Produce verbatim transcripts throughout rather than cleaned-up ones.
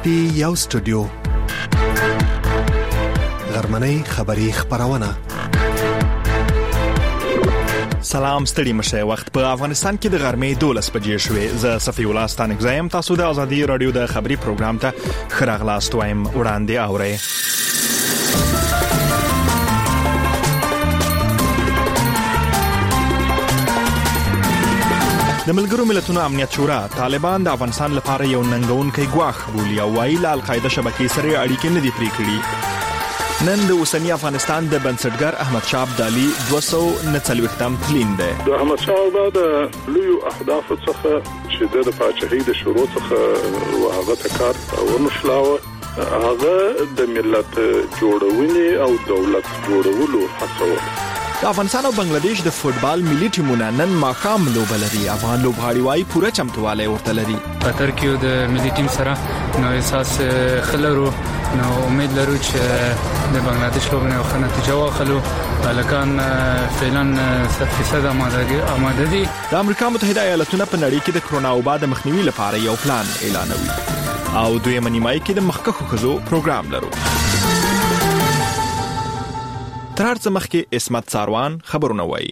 پی یو سټوډیو غرمنۍ خبری خبرونه. سلام ستړي مشه. وخت په افغانستان کې د غرمې دولس بجې شوې. زه صفي الله ستانک زایم. تاسو د ازادي رادیو د خبري پروګرام ته خراغلاست وایم. وړاندې اورئ. د ملګرو ملتونو امنیت شورا طالبان د افغانستان لپاره یو ننګونکی ګواښ بولي او وايي له القاعده شبکې سره اړیکې نه دي پرې کړې. نن د اوسنی افغانستان د بنسټګر احمد شاه ابدالي دوه سوه نه څلوېښتم تلین دی. د احمد شاه بابا د لویو اهدافو څخه چې د پاچاهۍ د شروع څخه هغه تکار ونشلاوه، هغه د ملت جوړونې او دولت جوړولو هڅه. د افغانستان او بنگلاديش د فوتبال ملي ټیمونه نن ماښام لوبه لري. افغان لوبغاړي وايي پوره چمتووالی ورته لري. قطر کې د ملي ټیم سره نو احساس خلرو نو امید لرو چې د بنگلاديش لوبونه خو نتیجه واخلو. الکان فعلا صد فیصد آماده دي. د امریکا متحده ایالاتونو په نړۍ کې د کرونا وبا د مخنیوي لپاره یو پلان اعلانوي او دویمه نیمایي کې د مخکښو ښځو پروګرام لرو. تر هر څه مخکې اسمت ساروان خبرونه وایي.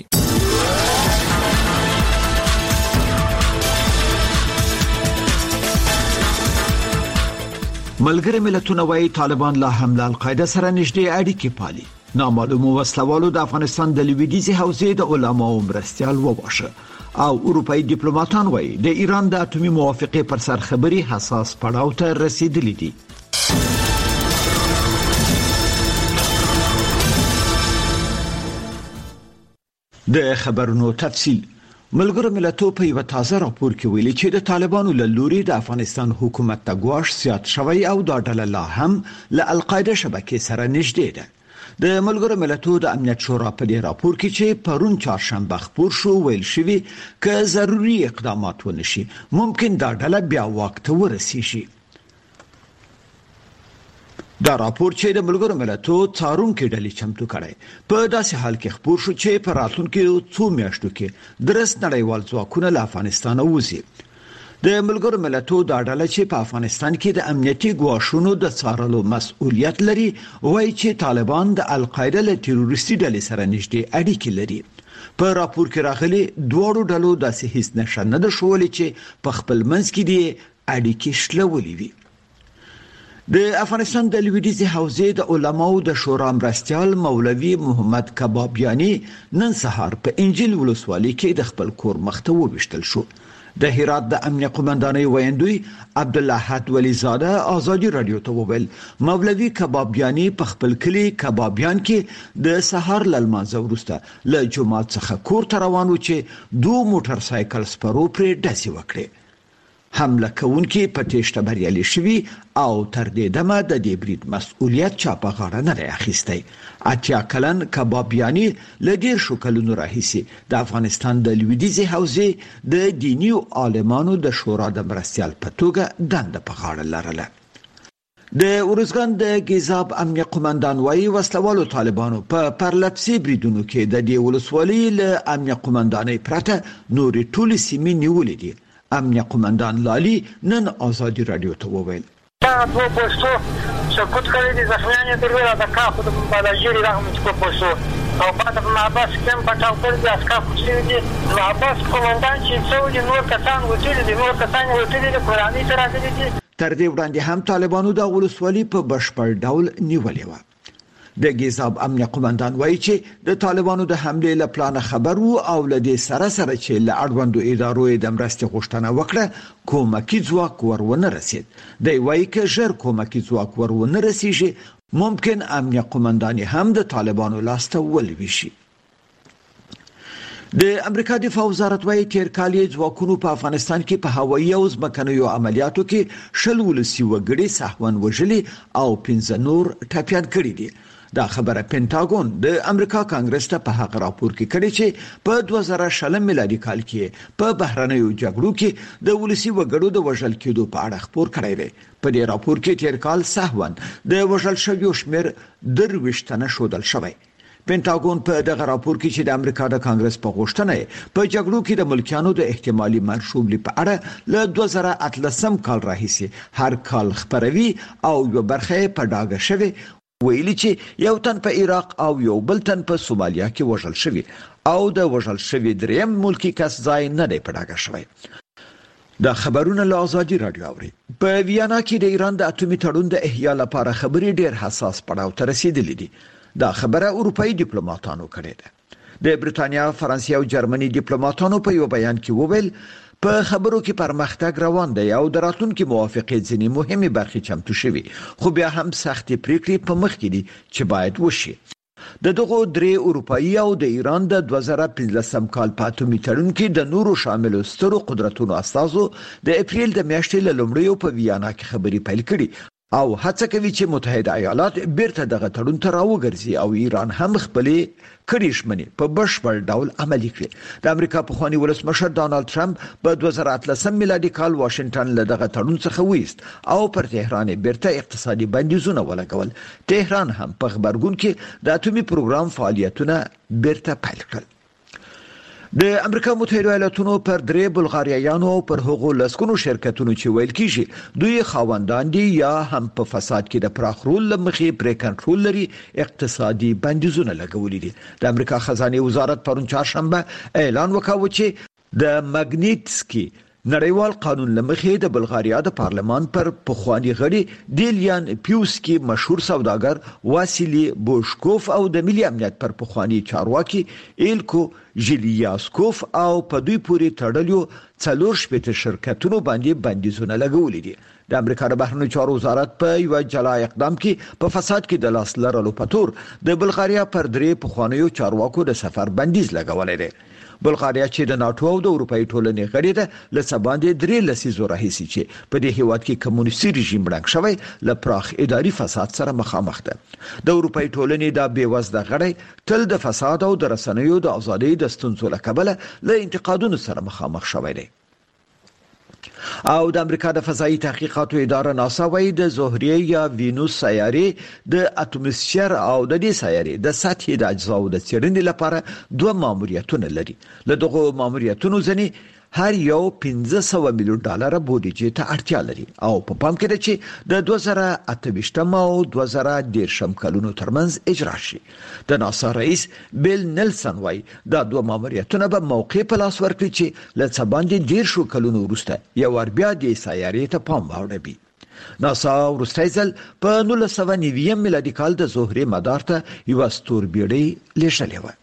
ملګري ملتونه وایي طالبان لا هم له القاعده سره نږدې اړیکې پالي. نامعلومو وسلوالو د افغانستان د لویدیځي حوزې د علماو مرستیال وواژه او اروپایي ډیپلوماټان وایي د ایران د اټومي موافقې پر سر خبري حساس پړاو ته رسیدلې دي. د خبرونو تفصیل. ملګرو ملتونو په یو تازه راپور کې ویلي چې د طالبانو له لوري د افغانستان حکومت ته ګواښ زیات شوی او دا ډله لا هم له القاعده شبکې سره نږدې ده. د ملګرو ملتونو د امنیت شورا په دې راپور کې چې پرون چهارشنبه خپور شو ویل شوی که ضروري اقدامات ونشي ممکن دا ډله بیا واک ته ورسیږي. دا راپور چې د ملګرو ملتونو څارونکو ډلې چمتو کړي په داسې حال کې خبر شو چې په راتلونکو څو میاشتو کې درس نړیوال ځواکونه له افغانستان وځي. د ملګرو ملتونو دا ډله چې په افغانستان کې د امنیتي ګواښونو د څارلو مسؤلیت لري وایي چې طالبان د القاعده له تروریستي ډلې سره نږدې اړیکې لري. په راپور کې راغلي دوه ډلو داسې هیڅ نښه نه ده ښودلې چې په خپل منځ کې دي اړیکې شلولې وي. د افغانستان د لویدیځي حوزې د علماو د شورا مرستیال مولوي محمد کبابیانی نن سهار په انجیل ولسوالۍ کې د خپل کور مخته وویشتل شو. د هرات د امنیه قومندانۍ ویاندوی عبد الله حد ولی زاده ازادي رادیو ته وویل مولوي کبابیانی په خپل کلی کبابیان کې د سهار لمانځه وروسته له جمعه څخه کور ته روان و چې دوه موټر سایکل سپرو پرې ډزې وکړي. حمله کوونکي په تېښته بریالي شوي او تر دې دمه د دې برید مسؤلیت چا په غاړه نه دی اخیستی. اتیا کلن کبابیانی له ډېر شو کلونو راهیسې د افغانستان د لویدیځي حوزې د دیني عالمانو د شورا د مرستیال په توګه دنده په غاړه لرله. د ورزګان د ګیزاب امنیه قومندان وایي وسلوالو طالبانو په پرلپسې بریدونو کې د دې ولسوالۍ له امنیه قومندانۍ پرته نورې ټولې سیمې نیولې دي. امنیه قومندان لالی نن ازادي رادیو ته وویل دا دوه پوسټو سقوط کړی دي ځخمیان درول د کاخو د بالاجری رحم څخه پوسټو او بعد په محبس کې په تاو کړی د اسکا پوسټي دي. محبس قومندان چې څو دي نور کسان وتیل دي نور کسان وتیل دي قرآني سره دي. تر دې وړاندې هم طالبانو د ولسوالۍ په بشپړ ډول نیولې و. د ګیزاب امنیه قومندان وایي چې د طالبانو د حمله له پلان خبر وو او له دې سره سره چې له اړوندو ادارو د مرستې غوښتنه وکړه کومکی ځواک ورونه رسید. دی وایي چې ژر کومکی ځواک ورونه رسیږي ممکن امنیه قومندان هم د طالبانو لاسته ولويشي. د امریکا دفاع وزارت وايي تیر کال یې ځواکونو په افغانستان کې په هوایي او ځمکنیو عملیاتو کې شل ولسي وګړي سهون وژلي او پنځه نور ټپيان کړي دي. دا خبره پینټاګون د امریکا کانګرس ته په هغه راپور کې کړي چې په دوه زره شلم میلادي کال کې په بهرنیو جګړو کې د ولسي وګړو د وژل کېدو په اړه خبر کړی دی. په دې راپور کې تیر کال سهون د وژل شویو شمیر درويشت نه شودل شوی. پینټاګون په دغه راپور کې چې د امریکا د کانګرس په غوښتنه په جګړو کې د ملکیانو د احتمالي منشوبلي په اړه له دوه زره اتلسم کال راهیسې هر کال خبروي او یو برخه په ډاګه شوی ویلي چې یو تن په عراق او یو بل تن په سومالیا کې وژل شوی او د وژل شوی دریم ملکی کس ځای نه دی په ډاګه شوی. د خبرونو له ازادي رادیو اوري. په ویانا کې د ایران د اټومي تړون د احیا لپاره خبرې ډېر حساس پړاو ته رسیدلې دي. دا خبره اروپאי ډیپلوماټانو کړې ده. د بریټانیا، فرانسې او جرمني ډیپلوماټانو په یو بیان کې وویل په خبرو کې پرمختګ روان دی او د راتلونکي موافقې ځینې مهمه برخې چمتو شوي، خو بیا هم سختې پریکړې په مخ کې دي چې باید وشي. د دغه درې اروپאי او د ایران د دوه زره پنځلسم کال په اټومي تړون کې د نورو شامل سترو قدرتونو استازو د اپریل د میاشتې له لومړیو په ویانا کې خبرې پیل کړې او هڅه کوي چې متحده ایالات بیرته دغه تړون ته راوګرځي او ایران هم خپلې کړي شمنې په بشپړ ډول عملي کړي. د امریکا پخوانی ولسمشر ډانلډ ټرمپ په دوه زره اتلسم میلادي کال واشنگټن له دغه تړون څخه ویست او پر تهران بیرته اقتصادي بندیزونه ولګول. تهران هم په خبرګون کې د اټومي پروګرام فعالیتونه بیرته پیل کړل. د امریکا متحده ایالاتونو پر درې بلغاریایانو او پر هغو لسکونو شرکتونو چې ویل کیږي دوی خاوندان دي یا هم په فساد کې د پراخ رول لمخې پر کنټرول لري اقتصادي بندیزونه لګولې دي. د امریکا خزانه وزارت پرون چهارشنبه اعلان وکاوه چې د ماګنیټسکي نړیوال قانون لمخې د بلغاریا د پارلمان پر پخوانی غړي دیلیان پیوسکی مشهور سوداګر واسیلی بوشکوف او د ملي امنیت پر پخوانی چارواکي ایلکو ژیلیاسکوف او په دوی پورې تړلیو څلور شپږ شرکتونو باندې بندیزونه لګولې دي. د امریکا د بهرنیو چارو وزارت په یو جلا اقدام کې په فساد کې د لاس لرلو په تور د بلغاریا پر درې پخوانیو چارواکو د سفر بندیز لګولې دي. بلغاریا چې د ناتو او د اروپאי ټولنې غړي ده لسه باندې درې لسیزو راهیسي چې په دې هیواد کې کمونیستي رژیم ړنګ شوی ل پراخ اداري فساد سره مخامخ ده. د اروپאי ټولنې د بیوزده غړي تل د فساد او د رسنیو د ازادۍ د ستونزو له کبله له انتقادونو سره مخامخ شوی دی. او د امریکا د فضایي تحقیقاتو اداره ناسا وايي د زهره یا وینوس سیارې د اټموسفیر او د دې سیارې د سطحي د اجزاو د څېړنې لپاره دوه ماموریتونه لري. له دغه ماموریتونو ځنې هر یو پنځه سوه میلیون ډالر بودیجه ته اړتیا لري او په پام کې ده چې د دوه زره اته ویشتم او دوه زره دېرشم کلونو ترمنځ اجرا شي. د ناسا رئیس بیل نیلسن وايي دا دوه ماموریتونه به موقع په لاس ورکړي چې له څه باندې دېرشو کلونو وروسته یو ور بیا د سیارې ته پام واوړي. ناسا وروستی ځل په نولس سوه نوي میلادي کال د زهرې مدار ته یو ستوربیړۍ لیږلې وه.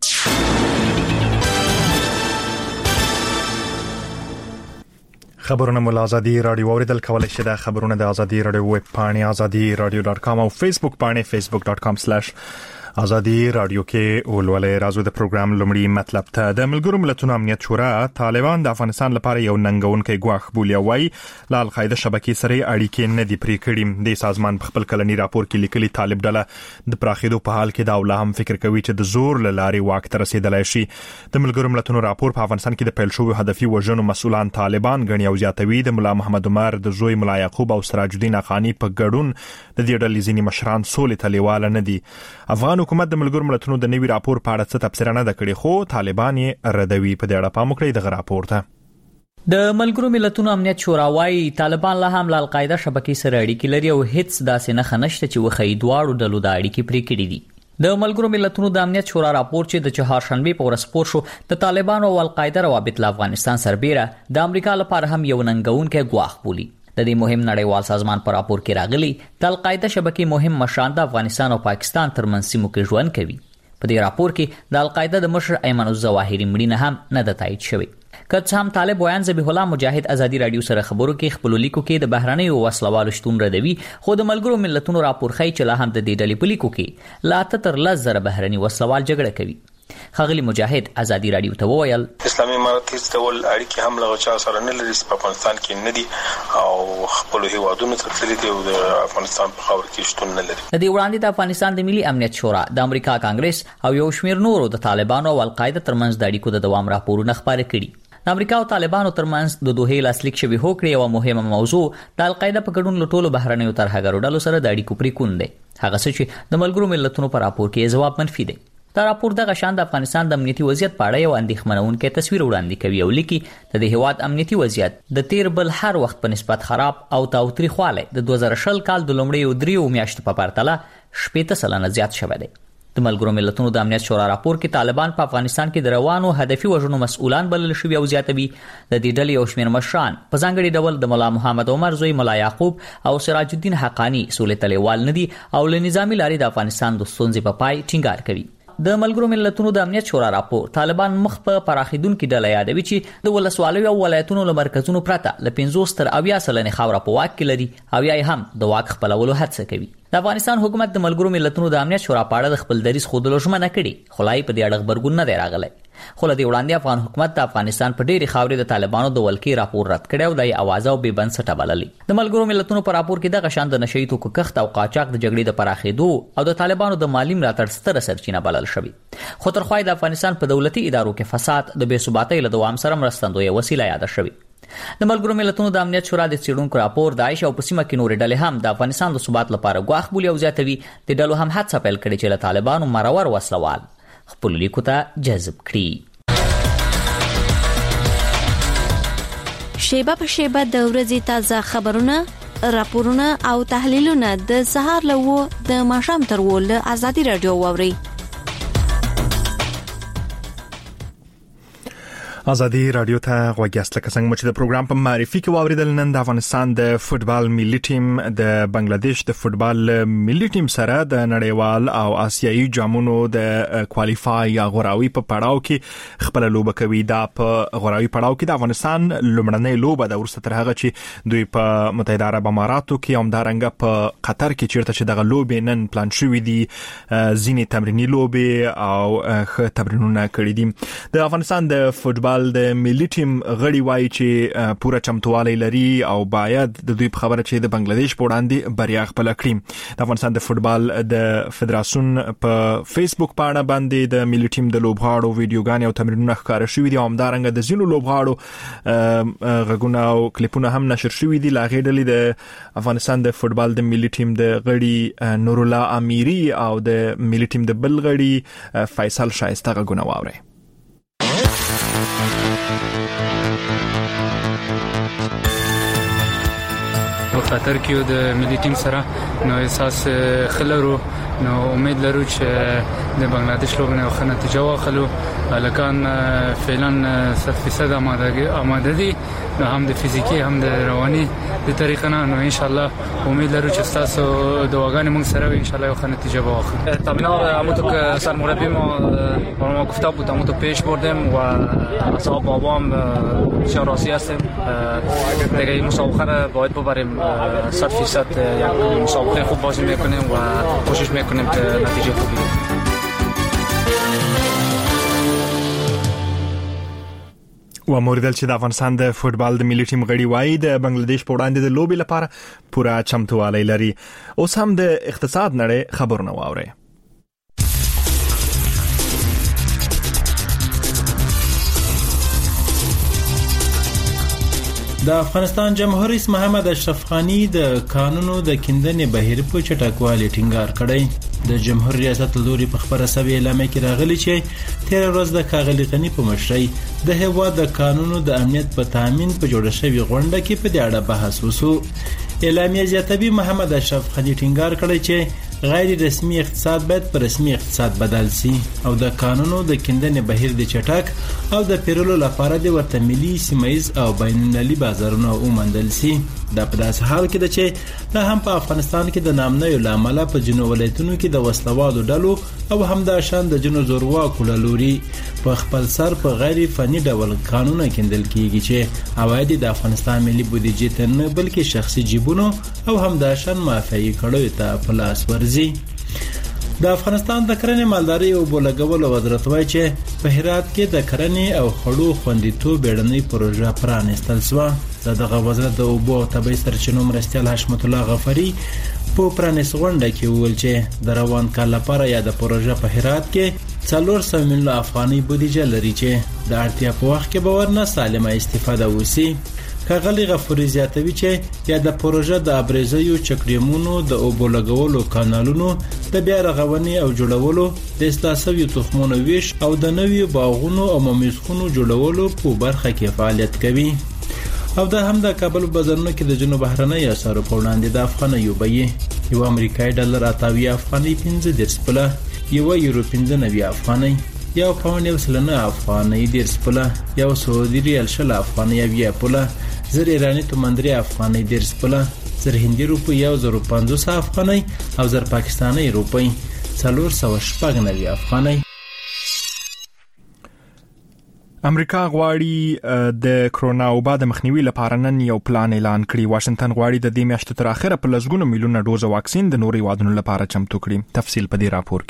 خبرونه مو آزادي رادیو اوریدل کولای شئ. د خبرونه د آزادي رادیو ویب پاڼې آزادي رادیو ډاټ کام او فیسبوک پاڼې فیسبوک ډاټ کام سلیش آزادي رادیو کې ولولې. راځو د پروګرام لومړی مطلب ته. د ملګرو ملتونو امنیت شورا طالبان د افغانستان لپاره یو ننګونکی ګواښ بولي وای ل القاعده شبکې سره اړیکې نه دی پرې کړې. د سازمان په خپل کلنی راپور کې لیکلي طالب ډله د پراخېدو په حال کې دا ولا هم فکر کوي چې د زور له لارې واک ته رسیدلای شي. د ملګرو ملتونو راپور په افغانستان کې د پیل شوی هدفي وژنو مسولان طالبان غني او زیاتوي د مولا محمد عمر د زوی مولا یعقوب او سراج الدین اخانی په ګډون د دې ډلې ځینې مشران سولې ته لیواله نه دي. افغان حکومت د ملګرو ملتونو د نوي راپور په اړه څه تبصره نه کړې خو طالبان یې ردوي. په دې اړه پام وکړئ دغه راپور ته. د ملګرو ملتونو امنیت شورا وايي طالبان له هم له القاعده شبکې سره اړیکې لري او هیڅ داسې نه خنشته چې وخی دواړو ډلو د اړیکې پرې کړې دي. د ملګرو ملتونو د امنیت شورا راپور چې د چهارشنبه په ورځ خپور شو د طالبان او القاعده روابط له افغانستان سربېره د امریکا لپاره هم یو ننګونکی ګواښ بولي. د دې مهم نړیوال سازمان پر راپور کې راغلي د القاعده شبکې مهم مشران د افغانستان او پاکستان ترمنځ سیمو کې ژوند کوي. په دې راپور کې د القاعده د مشر ایمن الظواهری مړینه هم نه د تایید شوی. که څه هم طالب ویان ذبیح الله مجاهد ازادي رادیو سره خبرو کې خپل لیکو کې د بهرنیو وسلوالو شتون ردوي خو د ملګرو ملتونو راپور ښیي چې لا هم د دې ډلې په لیکو کې لا تر لس زره بهرني وسلوال جګړه کوي. خغلی مجاهد ازادي رادیو ته وویل اسلامي امارات هیڅ ډول اړیکې هم له چا سره نه لري په افغانستان کې نه دي او خپل هیوادونو ته تللي دي او د افغانستان په خاور کې شتون نه لري. د دې وړاندې د افغانستان د ملي امنیت شورا د امریکا کانګرس او یو شمېر نورو د طالبانو او القاعده ترمنځ د اړیکو د دوام راپورونه خبرې کړي. د امریکا او طالبانو ترمنځ د دوه لاسلیک شوی هوکړې یو مهمه موضوع د القاعده په ګډون له ټولو بهرنیو ترهګرو ډلو سره د اړیکو پرې کول دی. هغه څه چې د ملګرو ملتونو پر راپور کې جواب منفي دی. دا راپور د غشان د افغانستان د امنیتي وضعیت په اړه یو اندېښمنونکی تصویر وړاندې کوي او لیکي د دې هیواد امنیتي وضعیت د تیر بل هر وخت په نسبت خراب او تاوتریخوالی د دوه زره شل کال د لومړیو دریو میاشتو په پرتله شپېته سلنه زیات شوی دی. د ملګرو ملتونو د امنیت شورا راپور کې طالبان په افغانستان کې د روانو هدفي وژنو مسؤلان بلل شوي او زیاتوي د دې ډلې یو شمېر مشران په ځانګړي ډول د ملا محمد عمر زوی ملا یعقوب او سراج الدین حقانی سولې تلیوال نه دي او له نظامی لارې د افغانستان د ستونزې په پای ټینګار کوي. د ملګرو ملتونو د امنیت شورا راپور طالبان مخ په پراخیدونکو ډله یادوي چې د ولسوالیو او ولایتونو له مرکزونو پرته له پنځوس تر اویا سلنې خاوره په واک کې لري او یا هم د واک خپلولو هڅه کوي. د افغانستان حکومت د ملګرو ملتونو د امنیت شورا په اړه د خپل دریځ ښودلو ژمنه کړې، خو لا یې په دې اړه غبرګون نه دی راغلی. خو له دې وړاندې افغان حکومت د افغانستان په ډېرې خاورې د طالبانو د ولکې راپور رد کړی او د یې اوازه او بې بنسټه بللی. د ملګرو ملتونو په راپور کې دغه شان د نشهیي توکو کښت او قاچاق د جګړې د پراخېدو او د طالبانو د مالي ملاتړ ستره سرچینه بلل شوې. خو تر خوا د افغانستان په دولتي ادارو کې فساد د بې ثباتۍ له دوام سره مرستندویه وسیله یاده شوې. د ملګرو ملتونو د امنیت شورا د څېړونکو راپور د عایش او په سیمه کې نورې ډلې هم د افغانستان د ثبات لپاره ګواښ بولي او زیاتوي. د ډلو هم هڅه پیل کړې چې له طالبانو مرور وسلوال خپلو لیکو ته جذب کړي. شیبه په شیبه د ورځې تازه خبرونه، راپورونه او تحلیلونه د سهار له و د ماښام تر و له ازادي رادیو واوري. ازادي رادیو ته غوږیاست. لکه څنګه چې د پروګرام په معرفي کې واوریدل، نن د افغانستان د فوتبال ملي ټیم د بنگلاديش د فوتبال ملي ټیم سره د نړیوال او آسیایي جامونو د کوالیفای یا غوراوي په پړاو کې خپل لوبه کوي. دا په غوراوي پړاو کې د افغانستان لومړنۍ لوبه د ورسته تر هغه چې دوی په متحده عرب اماراتو کې هم دارنګه په قطر کې چیرته چې دغه لوبې نن پلان شوې دي ځینې تمرینی لوبې او ښه تمرینونه کړي دي. د افغانستان د فوتبال د ملي ټیم غړي وایي چې پوره چمتووالی لري او باید د دوی په خبره چې د بنگلاديش په وړاندې بریا خپل کړي. د افغانستان د فوتبال د فدراسیون په فیسبوک پاڼه باندې د ملي ټیم د لوبغاړو ویډیوګانې او تمرینونه ښکاره شوي دي او همدارنګه د ځینو لوبغاړو غږونه او کلیپونه هم نشر شوي دي. له هغې ډلې د افغانستان د فوتبال د ملي ټیم د غړي نور الله امیری او د ملي ټیم د بل غړي فیصل شایسته غږونه واوري. په خطر کې د ملي ټیم سره نو احساس خلرو نو امید لرو چې د بنگلاديش لوبه نه ښه نتیجه واخلو. هلکان فعلا صد فیصد آماده دي، نو هم د فیزیکی هم د رواني د طریقه نه، نو ان شاء الله امید لرو چې تاسو دواګانې موږ سره ان شاء الله ښه نتیجه واخلو. تمرینات همونطور که سرمربی ما ما گفته بود همونطور پیش بردیم و اصحاب بابا هم بسیار راضی هستیم. دیگه این مسابقه را باید ببریم صد فیصد. یک مسابقه خوب بازی میکنیم و کوشش میکنیم که نتیجه خوبی بگیریم. و موردل چې د افغانستان د فوتبال د ملي ټیم غړي وایي د بنگلاديش په وړاندې د لوبې لپاره پوره چمتووالی لري. اوس هم د اقتصاد نړۍ خبرونه واوري. د افغانستان جمهور رئیس محمد اشرف غنی د قانونو د کیندنې بهیر په چټکوالي ټینګار کړی. د جمهور ریاست لوري په خبره سوي اعلامیه کې راغلي چې تیر ورځ د کاغلی غنی په مشرۍ د هیواد د قانونو د امنیت په تامین په جوړه شوی غونډه کې په دې اړه بحث وشو. اعلامیه زیاتوي محمد اشرف غنی ټینګار کړی چې غیر رسمي اقتصاد باید پر رسمي اقتصاد بدل شي او د قانونو د کیندنې بهیر د چټک او د پیرلو لپاره د ورته ملي سیمایز او بینالمللي بازارونو ومندل شي. دا په داسې حال کې ده چې دا هم په افغانستان کې د نامنیو لامل په جنو ولایتونو کې د وسلوالو ډلو او همدا شان د جنو زورواکو لوري په خپل سر په غیر فني ډول قانون کېندل کیږي چې عواید د افغانستان ملي بودیجې ته نه بلکې شخصي جیبونو او همدا شان معافي کړو ته په لاس ورځي. د افغانستان د کرنې مالداري او بولګولو وزارت وایي چې په هرات کې د کرنې او خړو خوندیتوب بیړنۍ پروژه پرانستل شوه. دغه وزارت د اوبو او طبیعي سرچینو مرستیال حشمت الله غفاری په پرانیس غونډه کې وویل چې د روان کال لپاره یا د پروژه په هرات کې څلور سوه میلیونه افغانۍ بودیجه لري چې د اړتیا په وخت کې به ورنه سالمه استفاده وشي. ښاغلي غفوري زیاتوي چې یا د پروژه د ابرزیو چکډیمونو د اوبو لګولو کانالونو د بیا رغونې او جوړولو د اصلاح شویو تخمونو ویش او د نویو باغونو او ممیزخونو جوړولو په برخه کې فعالیت کوي. او دا هم د کابل بازارونو کې د جنوب بهرنۍ اسعارو په وړاندې د افغانیو بیې یو امریکایي ډالر اتاوي افغانۍ پنځه دېرش پله، یو یورو پنځه نوي افغانۍ، یو پاونډ یو سلنه افغانۍ دېرش پله، یو سعودي ریال شل افغانۍ اویا پله، زر ایرانی تومندري افغانۍ دېرش پله، زر هندي روپۍ یو زر پنځوس افغانۍ او زر پاکستاني روپۍ څلور سوه شپږ نوي افغانۍ. امریکا غواړي د کرونا وبا د مخنیوي لپاره نن یو پلان اعلان کړي. واشنگټن غواړي د دې میاشتې تر اخره په لسګونو میلیونه ډوزه واکسین د نورو هیوادونو لپاره چمتو کړي. تفصیل په دې راپور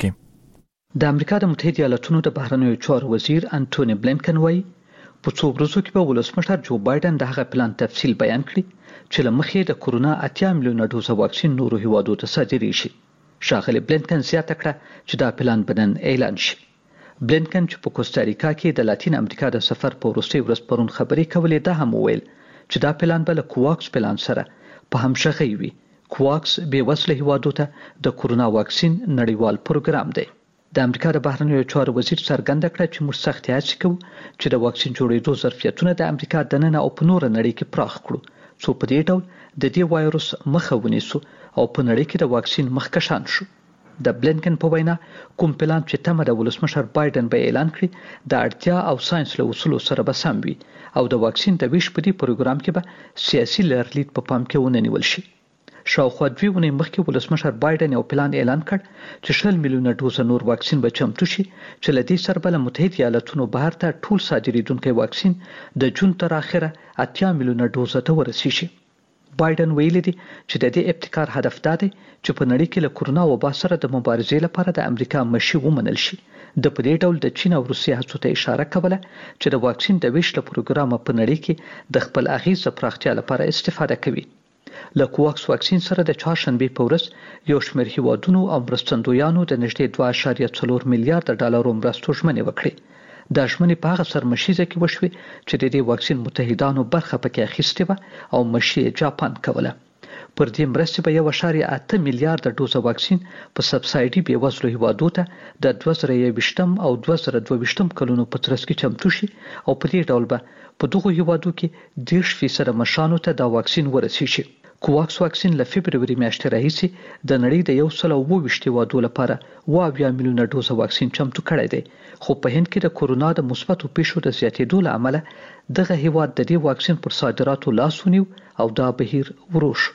کې. د امریکا د متحده ایالاتونو د بهرنیو چارو وزیر انټونی بلینکن وایي په څو ورځو کې به ولسمشر جو بایدن د هغه پلان تفصیل بیان کړي چې له مخې د کرونا اتیا میلیونه ډوزه واکسین نورو هیوادو ته صادرې شي. ښاغلي بلینکن زیاته کړه چې دا پلان به نن اعلان شي. بلینکن چې په کوستاریکا کې د لاتین امریکا د سفر په وروستۍ ورځ پرون خبرې کولې، دا هم وویل چې دا پلان به له کوواکس پلان سره په همغږۍ وي. کوواکس بې وزله هیوادو ته د کرونا واکسین نړیوال پروګرام دی. د امریکا د بهرنیو چارو وزیر څرګنده کړه چې موږ سخت هڅې کوو چې د واکسین جوړېدو ظرفیتونه د امریکا دننه او په نوره نړۍ کې پراخ کړو، څو په دې ډول د دې وایروس مخه ونیسو او په نړۍ کې د واکسین مخکشان شو. د بلینکن په وینا کوم پلان چې تمه د ولسمشر بایدن به اعلان کړي د اړتیا او ساينس له اصولو سره به سم وي او د واکسین د ویش په دې پروګرام کې به سیاسي لرلید په پام کې ونه نیول شي. شاوخوا دوی ونې مخکې ولسمشر بایدن یو پلان اعلان کړ چې شل میلیونه ډوزه نور واکسین به چمتو شي چې له دې سره به له متحده ایالاتونو بهر ته ټول صادرېدونکي واکسین د جون تر اخره اتیا میلیونه ډوزه ته ورسیږي. بایدن ویلي دی چې د دې ابتکار هدف دا دی چې په نړۍ کې له کرونا وبا سره د مبارزې لپاره د امریکا مشي ومنل شي. د په دې ډول د چین او روسیې هڅو ته اشاره کوله چې د واکسین د ویش له پروګرام په نړۍ کې د خپل اغیز پراختیا لپاره استفاده کوي. له کوواکس واکسین سره د چهارشنبه په ورځ یو شمېر هیوادونو او مرستندویانو د نږدې دوه اعشاریه څلور میلیارډ ډالرو مرستو ژمنې وکړې. د ژمنې په هغه سرمشیزه کې وشوې چې د دې واکسین متحدانو برخه پکې اخیستې وه او مشي جاپان کوله. پر دې مرستې به یو اعشاریه اته میلیارډ ډوزه واکسین په سبسایډي بې وزلو هیوادو ته د دوه زره یوویشتم او دوه زره دوه ویشتم کلونو په ترڅ کې چمتو شي او په دې ډول به په دغو هیوادو کې دېرش فیصده مشرانو ته دا واکسین ورسیږي. کوواکس واکسین له فبروري میاشتې راهیسې د نړۍ د یو سل او اووه ویشت هیوادو لپاره اوه اویا میلیونه ډوزه واکسین چمتو کړی دی، خو په هند کې د کرونا د مثبتو پیښو د زیاتېدو له امله دغه هیواد د دې واکسین پر صادراتو لاس ونیو او دا بهیر ورو شو.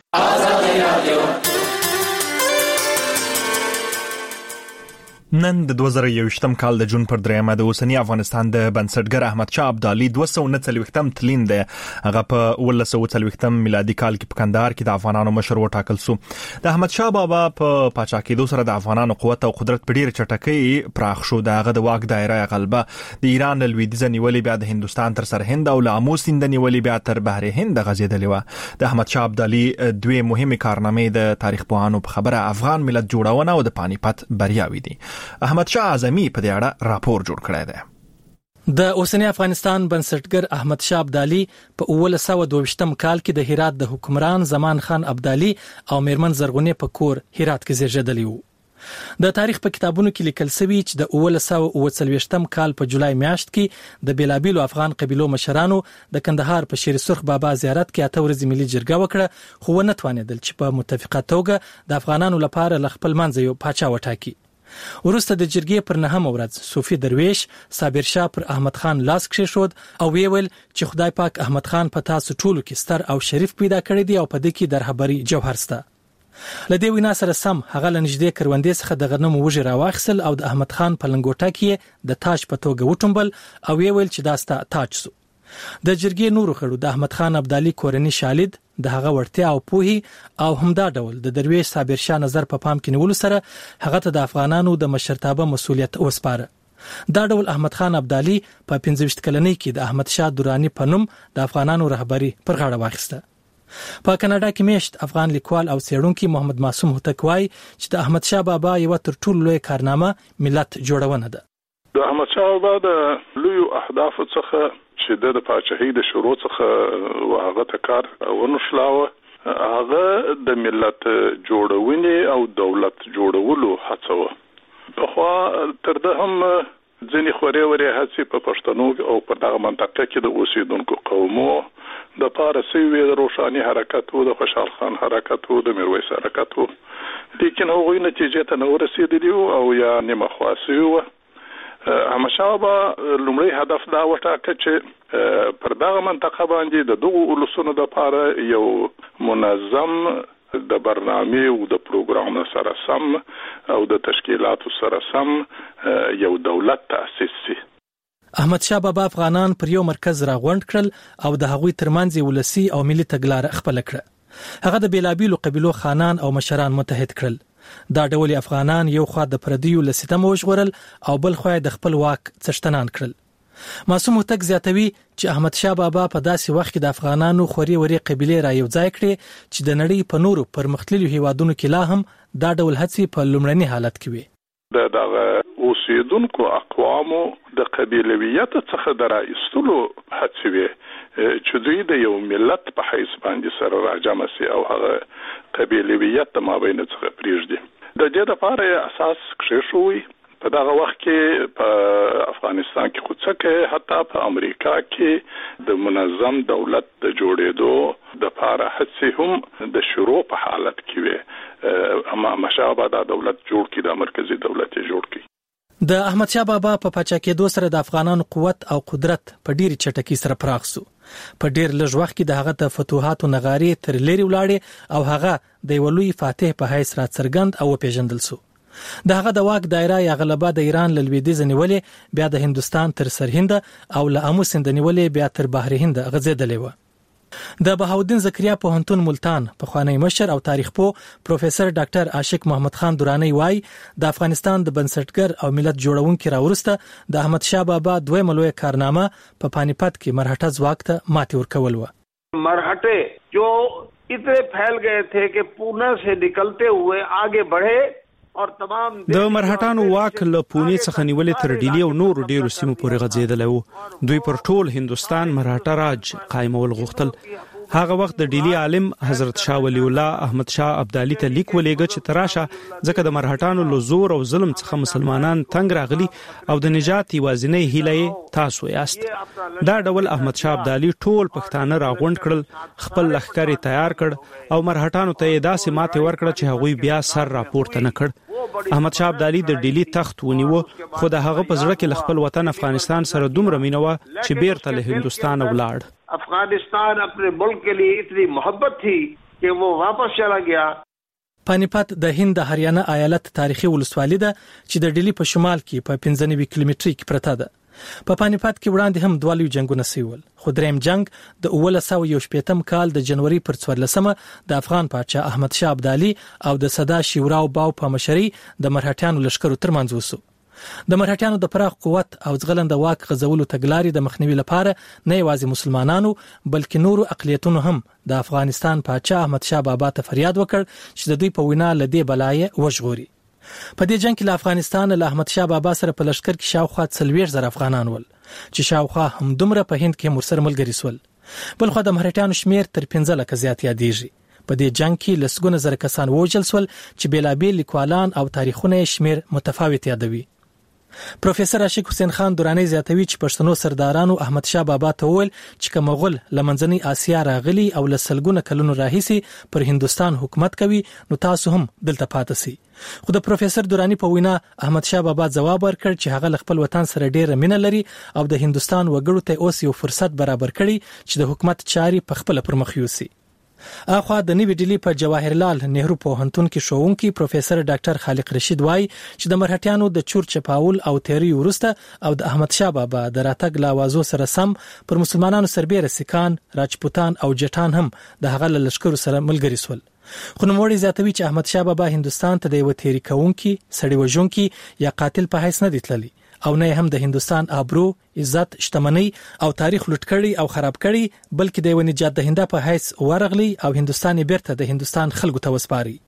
نن د دوه زره یوویشتم کال د جون پر دریمه د اوسنی افغانستان د بنسټګر احمد شاه ابدالي دوه سوه نه څلوېښتم تلین دی. هغه په اوولس سوه څلوېښتم میلادي کال کې په کندهار کې د افغانانو مشر وټاکل شو. د احمد شاه بابا په پاچا کېدو سره د افغانانو قوت او قدرت په ډېره چټکۍ پراخ شو. د هغه د واک دایره غلبه د ایران له لویدیځه نیولې بیا د هندوستان تر سرهند او له امو سیند نیولې بیا تر بحر هند غځېدلې وه. د احمد شاه ابدالي دوه مهمه کارنامې د تاریخ پوهانو په خبره افغان ملت جوړونه او د پانیپت بریاوي دي. احمد شاه اعظمي په دې اړه راپور جوړ کړی دی. د اوسنی افغانستان بنسټګر احمد شاه ابدالي په اوولس سوه دوه ویشتم کال کې د هرات د حکمران زمان خان ابدالي او میرمن زرغونې په کور هرات کې زیږیدلی وو. د تاریخ په کتابونو کې لیکل شوی چې د اوولس سوه اووه څلوېښتم کال په جولای میاشت کې د بیلابیلو افغان قبیلو مشرانو د کندهار په شیر سرخ بابا زیارت کې اته ورځې ملي جرګه وکړه، خو ونه توانېدل چې په متفقه توګه د افغانانو لپاره له خپل منځه یو پاچا وټاکي. وروسته د جرګې پر نهمه ورځ صوفي درویش صابر شاه پر احمد خان لاس کېښود او ویل چې خدای پاک احمد خان په تاسو ټولو کې ستر او شریف پیدا کړی دی او په دې کې د رهبري جوهر شته. له دې وینا سره سم هغه له نږدې کروندې څخه د غنمو وږي راواخیستل او د احمد خان په لنګوټه کې د تاج په توګه وټومبل او ویل چې دا ستا تاج سو. د جرګې نورو غړو د احمد خان ابدالي کورنۍ شالید د هغه ورتیا او پوهي او همدا ډول د درویش صابر شاه نظر په پام کې نیولو سره هغه ته د افغانانو د مشرتابه مسولیت وسپاره. دا ډول احمد خان ابدالي په پنځه ویشت کلنۍ کې د احمد شاه درانی په نوم د افغانانو رهبری پر غاړه واخیسته. په کاناډا کې میشت افغان لیکوال او څېړونکي محمد معصوم هوتک وایي چې د احمد شاه بابا یو تر ټولو لوی کارنامه ملت جوړونه ده. د احمد شاه بابا د لوی اهداف څخه چې د پاچاهۍ د شروع څخه واغه تکار ونشلاوه هغه د ملت جوړونې او دولت جوړولو هڅه و. خو تر ده هم ځینې خوري وري هڅې په پښتنو او په دغه منطقه کې د اوسیدونکو قومو د پارسي وی د روشاني حرکت او د خوشحال خان حرکت او د میرویس حرکت وو، لیکن هغوی نتیجې ته نه ورسېدلی او یا نیمه خاصي وو. احمد شاه بابا لومړی هدف دا وټاکه چې پر دغه منطقه باندې د دغو ولسونو لپاره یو منظم د برنامه او د پروګرام سره سم او د تشکیلاتو سره سم یو دولت تأسیس شي. احمد شاه بابا افغانان پر یو مرکز راغونډ کړل او د هغوی ترمنځ ولسی او ملي تګلارې خپل کړه. هغه د بیلابیلو قبیلو خانان او مشران متحد کړل. دا ډول افغانان یو خوا د پردیو لسیتم وژغورل او بل خوا د خپل واک څښتنان کړل. معصوم هوتک زیاتوي چې احمد شاه بابا په داسې وخت کې د افغانانو خوري وري قبیلې را یو ځای کړې چې د نړۍ په نورو پرمختللو هیوادونو کې لا هم دا ډول هڅې په لومړني حالت کې وي. د دغه اوسیدونکو اقوامو د قبیلویت څخه د راایستلو هڅې وي چې دوی د یو ملت په حیث باندې سره راجمع سي او هغه قبیلویت د مابین څخه پریږدي. د دې لپاره اساس کېښوي. په دغه وخت کې په افغانستان کې خو څه حتی په امریکا کې د منظم دولت د جوړېدو د لپاره هڅې هم د شروع په حالت کې وي. اما مشابه د دولت جوړ کړي، د مرکزی دولت جوړ کړي. د احمد شاه بابا په پاچا کېدو سره د افغانانو قوت او قدرت په ډیره چټکۍ سره پراخ شو. په ډیر لږ وخت کې د هغه د فتوحاتو نغارې تر لري ولاړې او هغه د یو لوی فاتح په حیث را څرګند او پیژندل شو. د هغه د واک دایره یا غلبه د ایران له لویدیځ نیولې بیا د هندستان تر سرهند او له امو سیند نیولې بیا تر بحر هند غځېدلې و. د بهاودین زکریا پوهنتون ملتان په خوانی مشر او تاریخ پوه پروفیسور ډاکټر عاشق محمد خان درانی وای د افغانستان د بنسټګر او ملت جوړونکي راورسته د احمد شاه بابا دویمه لویه کارنامه په پانیپت کې مرهټه ځواک ته ماتې ورکول و. مرهټه جو اتنے پھیل گئے تھے کہ پونا سے نکلتے ہوئے آگے بڑھے. د مرهټانو واک له پونې څخه نیولې تر ډیلی او نور ډیرو سیمو پورې غځېدلی و. دوی پر ټول هندستان مرهټه راج قائمول غوښتل. هغه وخت د ډیلی عالم حضرت شاه ولی الله احمد شاه ابدالي ته لیک ولېږه چې تراشه ځکه د مرهټانو له زور او ظلم څخه مسلمانان تنگ راغلي او د نجات یوازینی هیله تاسو یاست. دا ډول احمد شاه ابدالي ټول پښتانه راغونډ کړل، خپل لښکر تیار کړ او مرهټانو ته داسې ماته ورکړه چې هغوی بیا سر راپورته نه کړ. احمد شاه ابدالي د ډیلی تخت ونیو، خو د هغه په زړه کې خپل وطن افغانستان سره دومره مینه و چې بیرته له هندستان ولاړ. افغانستان اپنے ملک کے لیے اتنی محبت تھی کہ وہ واپس چلا گیا. پانیپت د هند هریانه ایالت تاریخي ولسوالي ده چې د ډیلی په شمال کې په پنځه نوي کیلومتري کې پرته ده. په پانیپت کې وړاندې هم دوه لوی جنگونه سوي، خو دریم جنگ د اوله سوه یو شپېتم کال د جنوري پر څوارلسمه د افغان پاچا احمد شاه ابدالي او د سدا شیوراو باو په مشرۍ د مرهټیانو لشکرو ترمنځ وسو. د مرهټیانو د پراخ قوت او ځغلند واک غزولو تګلارې د مخنیوي لپاره نه یوازې مسلمانانو بلکې نورو اقلیتونو هم د افغانستان پاچا احمد شاه بابا ته فریاد وکړ چې د دوی په وینا لدې بلای وژغوري. په دې جنگ کې له افغانستان له احمد شاه بابا سره په لشکر کې شاوخوا څلوېښت زره افغانان ول چې شاوخوا هم دومره په هند کې مرسر ملګري سول. بل خو د مرهټیانو شمیر تر پنځه لکه زیات یادېږي. په دې جنگ کې لسګونه زره کسان ووژل سول چې بیلابیل لیکوالان او تاریخونه شمیر متفاوت یادوي. پروفیسور عاشق حسین خان درانی زیاتوي چې پښتنو سردارانو احمد شاه بابا ته وویل چې کوم مغول لمنځنۍ آسیا راغلي او لسلګونه کلونو راهیسي پر هندستان حکومت کوي نو تاسو هم دلته پاتې سئ. خو د پروفیسور درانی په وینا احمد شاه بابا ځواب ورکړ چې هغه خپل وطن سره ډیره مینه لري او د هندستان وګړو ته اوس یو فرصت برابر کړي چې د حکومت چاري په خپل پرمخ یوسي. اخوا د نوې ډیلی په جواهرلال نهرو پوهنتون کې شوونکی پروفیسور ډاکټر خالق رشید وای چې د مرهټیانو د چور چپاول او تیری ورسته او د احمد شاه بابا د راتګ لاوازو سره سم پر مسلمانانو سربېره سکان، راجپوتان او جټان هم د هغه لشکرو سره ملګري سول. خو نوموړي زیاتوي چې احمد شاه بابا هندستان ته د یو تیری کوونکی، سړی وژونکی یا قاتل په حیث نه دی تللی او نه هم د هندستان آبرو، عزت، شتمنۍ او تاریخ لوټ کړي او خراب کړي، بلکې د یو نجات دهنده په حیث ورغلی او هندستان بیرته د هندستان خلکو ته وسپاري.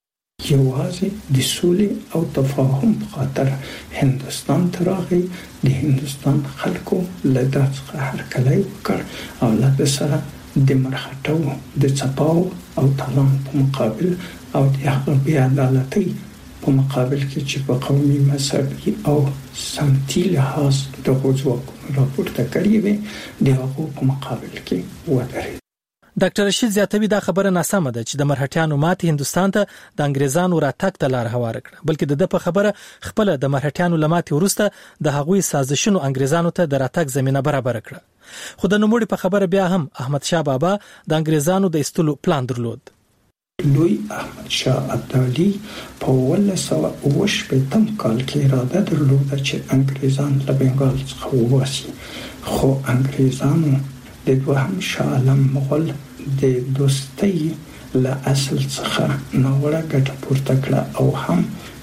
یوازې د سولې او تفاهم په خاطر هندستان ته راغی، د هندستان خلکو له دې څخه هرکلی وکړ او له دې سره د مرهټو د چپاو او طالان په مقابل او د هغه بې عدالتۍ په مقابل کې چې په قومي، مذهبي او سمتي لحاظ د ځواکونو راپورته کړي وي د هغو په مقابل کې ودرېد. ډاکټر رشید زیاتوي دا خبره ناسمه ده چې د مرهټیانو ماتې هندستان ته د انګریزانو راتګ ته لار هواره کړه، بلکې د په خبره خپل د مرهټیانو لماتې وروسته د هغوی سازشونو انګریزانو ته د راتګ زمينه برابر کړه. خو د نوموړي په خبره بیا هم احمد شاه بابا د انګریزانو د استلو پلان درلود. لوی احمد شاه ابدالي په ولس او وشپږم کال کې اراده درلوده چې انګریزان له بنګال څخه وباسي، خو انګریزانو د دوهم شاه عالم مغول د دوستۍ له اصل څخه ناوړه ګټه پورته کړه او هم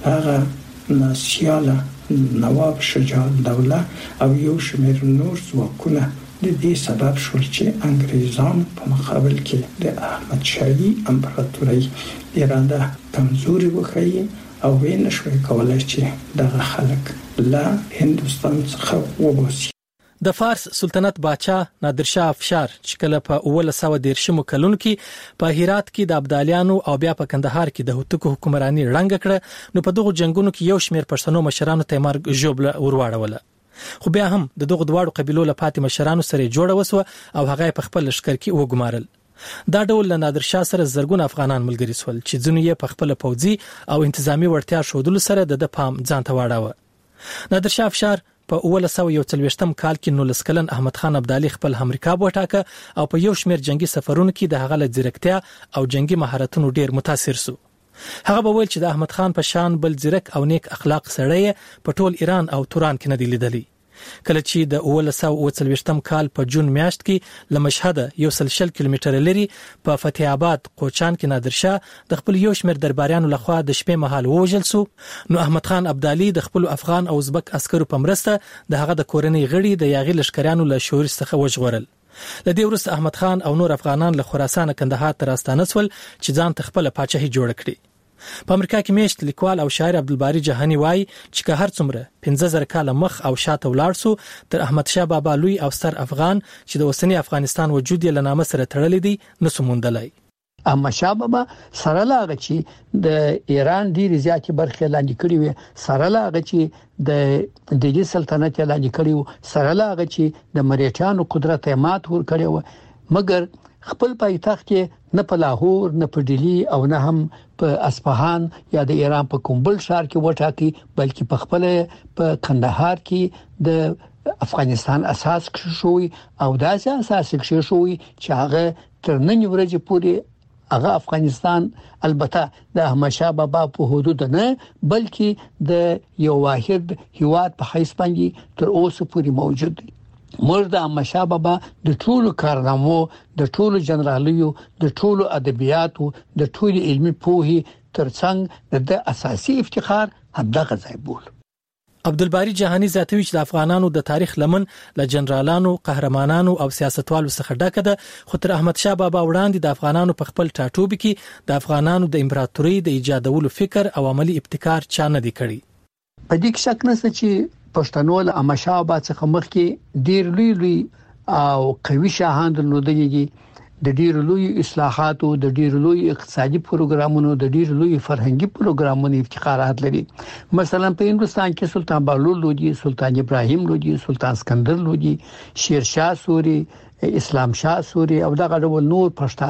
هغه ناسیاله نواب شجاع الدوله او یو شمېر نور ځواکونه د دې سبب شول چې انګریزان په مقابل کې د احمد شاهي امپراتورۍ اراده کمزوري وښیي او وینه شوي کولای چې دغه خلک له هندوستان څخه وباسي. د فارس سلطنت باچا نادر شاه افشار چې کله په اوله سوه دیرشمو کلونو کې په هرات کې د ابدالیانو او بیا په کندهار کې د هوتکو حکمراني ړنګ کړه، نو په دغه جنگونو کې یو شمېر پښتنو مشرانو ته مرګ ژوبله ورواړوله. خو بیا هم د دغه دواړو قبیلو له پاتې مشرانو سره جوړه وسوه او هغه په خپل لشکر کې وګمارل. دا ډول له نادر شاه سره زرګون افغانان ملګري سول چې ځینې یې په خپل پوځي او انتظامی وړتیا شودلو سره د پام ځان ته واړاوه. نادر شاه افشار په اوله سوه یو څلوېښتم کال کې نولس کلن احمد خان ابدالي خپل همریکاب وټاکه او په یو شمېر جنگي سفرونو کې د هغه له ځیرکتیا او جنگي مهارتونو ډیر متاثر سو. هغه به ویل چې د احمد خان په شان بل ځیرک او نیک اخلاق سړی په ټول ایران او توران کې نه دی لیدلی. کله چې د اوله سوه اوه څلوېښتم کال په جون میاشت کې له مشهد یو سل شل کیلومتره لري په فتح آباد قوچان کې نادر شاه د خپل یو شمېر درباریانو لخوا د شپې مهال ووژل سو، نو احمد خان ابدالي د خپل افغان او ازبک عسکرو په مرسته د هغه د کورنۍ غړي د یاغي لشکریانو له شورش څخه وژغورل. لدې وروسته احمد خان او نور افغانان له خراسان کندهار ته راستانه سول چې ځان ته خپل پاچاهي جوړ کړي. په امریکا کې میشت لیکوال او شاعر عبدالباری جهانی وایي چې که هر څومره پنځه زره کاله مخ او شاته ولاړ سو تر احمد شاه بابا لوی او ستر افغان چې د اوسنی افغانستان وجود یې له نامه سره تړلی دی نسو موندلای. احمد شاه بابا سره لاغه چې د ایران ډیر زیاتې برخې لاندې کړې وي، سره لاغه چې د دلی سلطنت لاندې کړی و، سره لاغه چې د مریټانو قدرت یې مات ور کړی و، مګر خپل پایتخت کې نه په لاهور نه په ډیلی او نه هم په اصفهان یا د ایران په کومبل ښار کې وټاکي، بلکې په خپل په کندهار کې د افغانستان اساس کښوي او داسې اساس کښوي چې هغه تر نن ورځې پورې هغه افغانستان البته د احمد شاه بابا په حدود نه بلکې د یو واحد هیواد په حیث باندې تر اوسه پورې موجود دی. موږ د احمد شاه بابا د ټولو کارنامو، د ټولو جنرالیو، د ټولو ادبیاتو، د ټولو علمي پوهې ترڅنګ د اساسي افتخار همدغه ځای بول. عبدالباری جهانی زیاتوي چې د افغانانو د تاریخ لمن له جنرالانو، قهرمانانو او سیاستوالو څخه ډکه ده، خو تر احمد شاه بابا وړاندې د افغانانو په خپل ټاټوبي کې د افغانانو د امپراتورۍ د ایجادولو فکر او عملی ابتکار چا نه دی کړی. په دې کې شک نشته چې پښتنو له احمد شاه بابا څخه مخکې ډیر لوی لوی او قوي شاهان درلودلي دي، د ډیر لوی اصلاحاتو، د ډیر لوی اقتصادي پروګرامونو، د ډیر لوی فرهنګي پروګرامونو افتخارات لري. مثلا په هندستان کې سلطان بهلول لودي، سلطان ابراهیم لودي، سلطان اسکندر لودي، شیر شاه سوري، اسلام شاه سوري او دغه ډول نور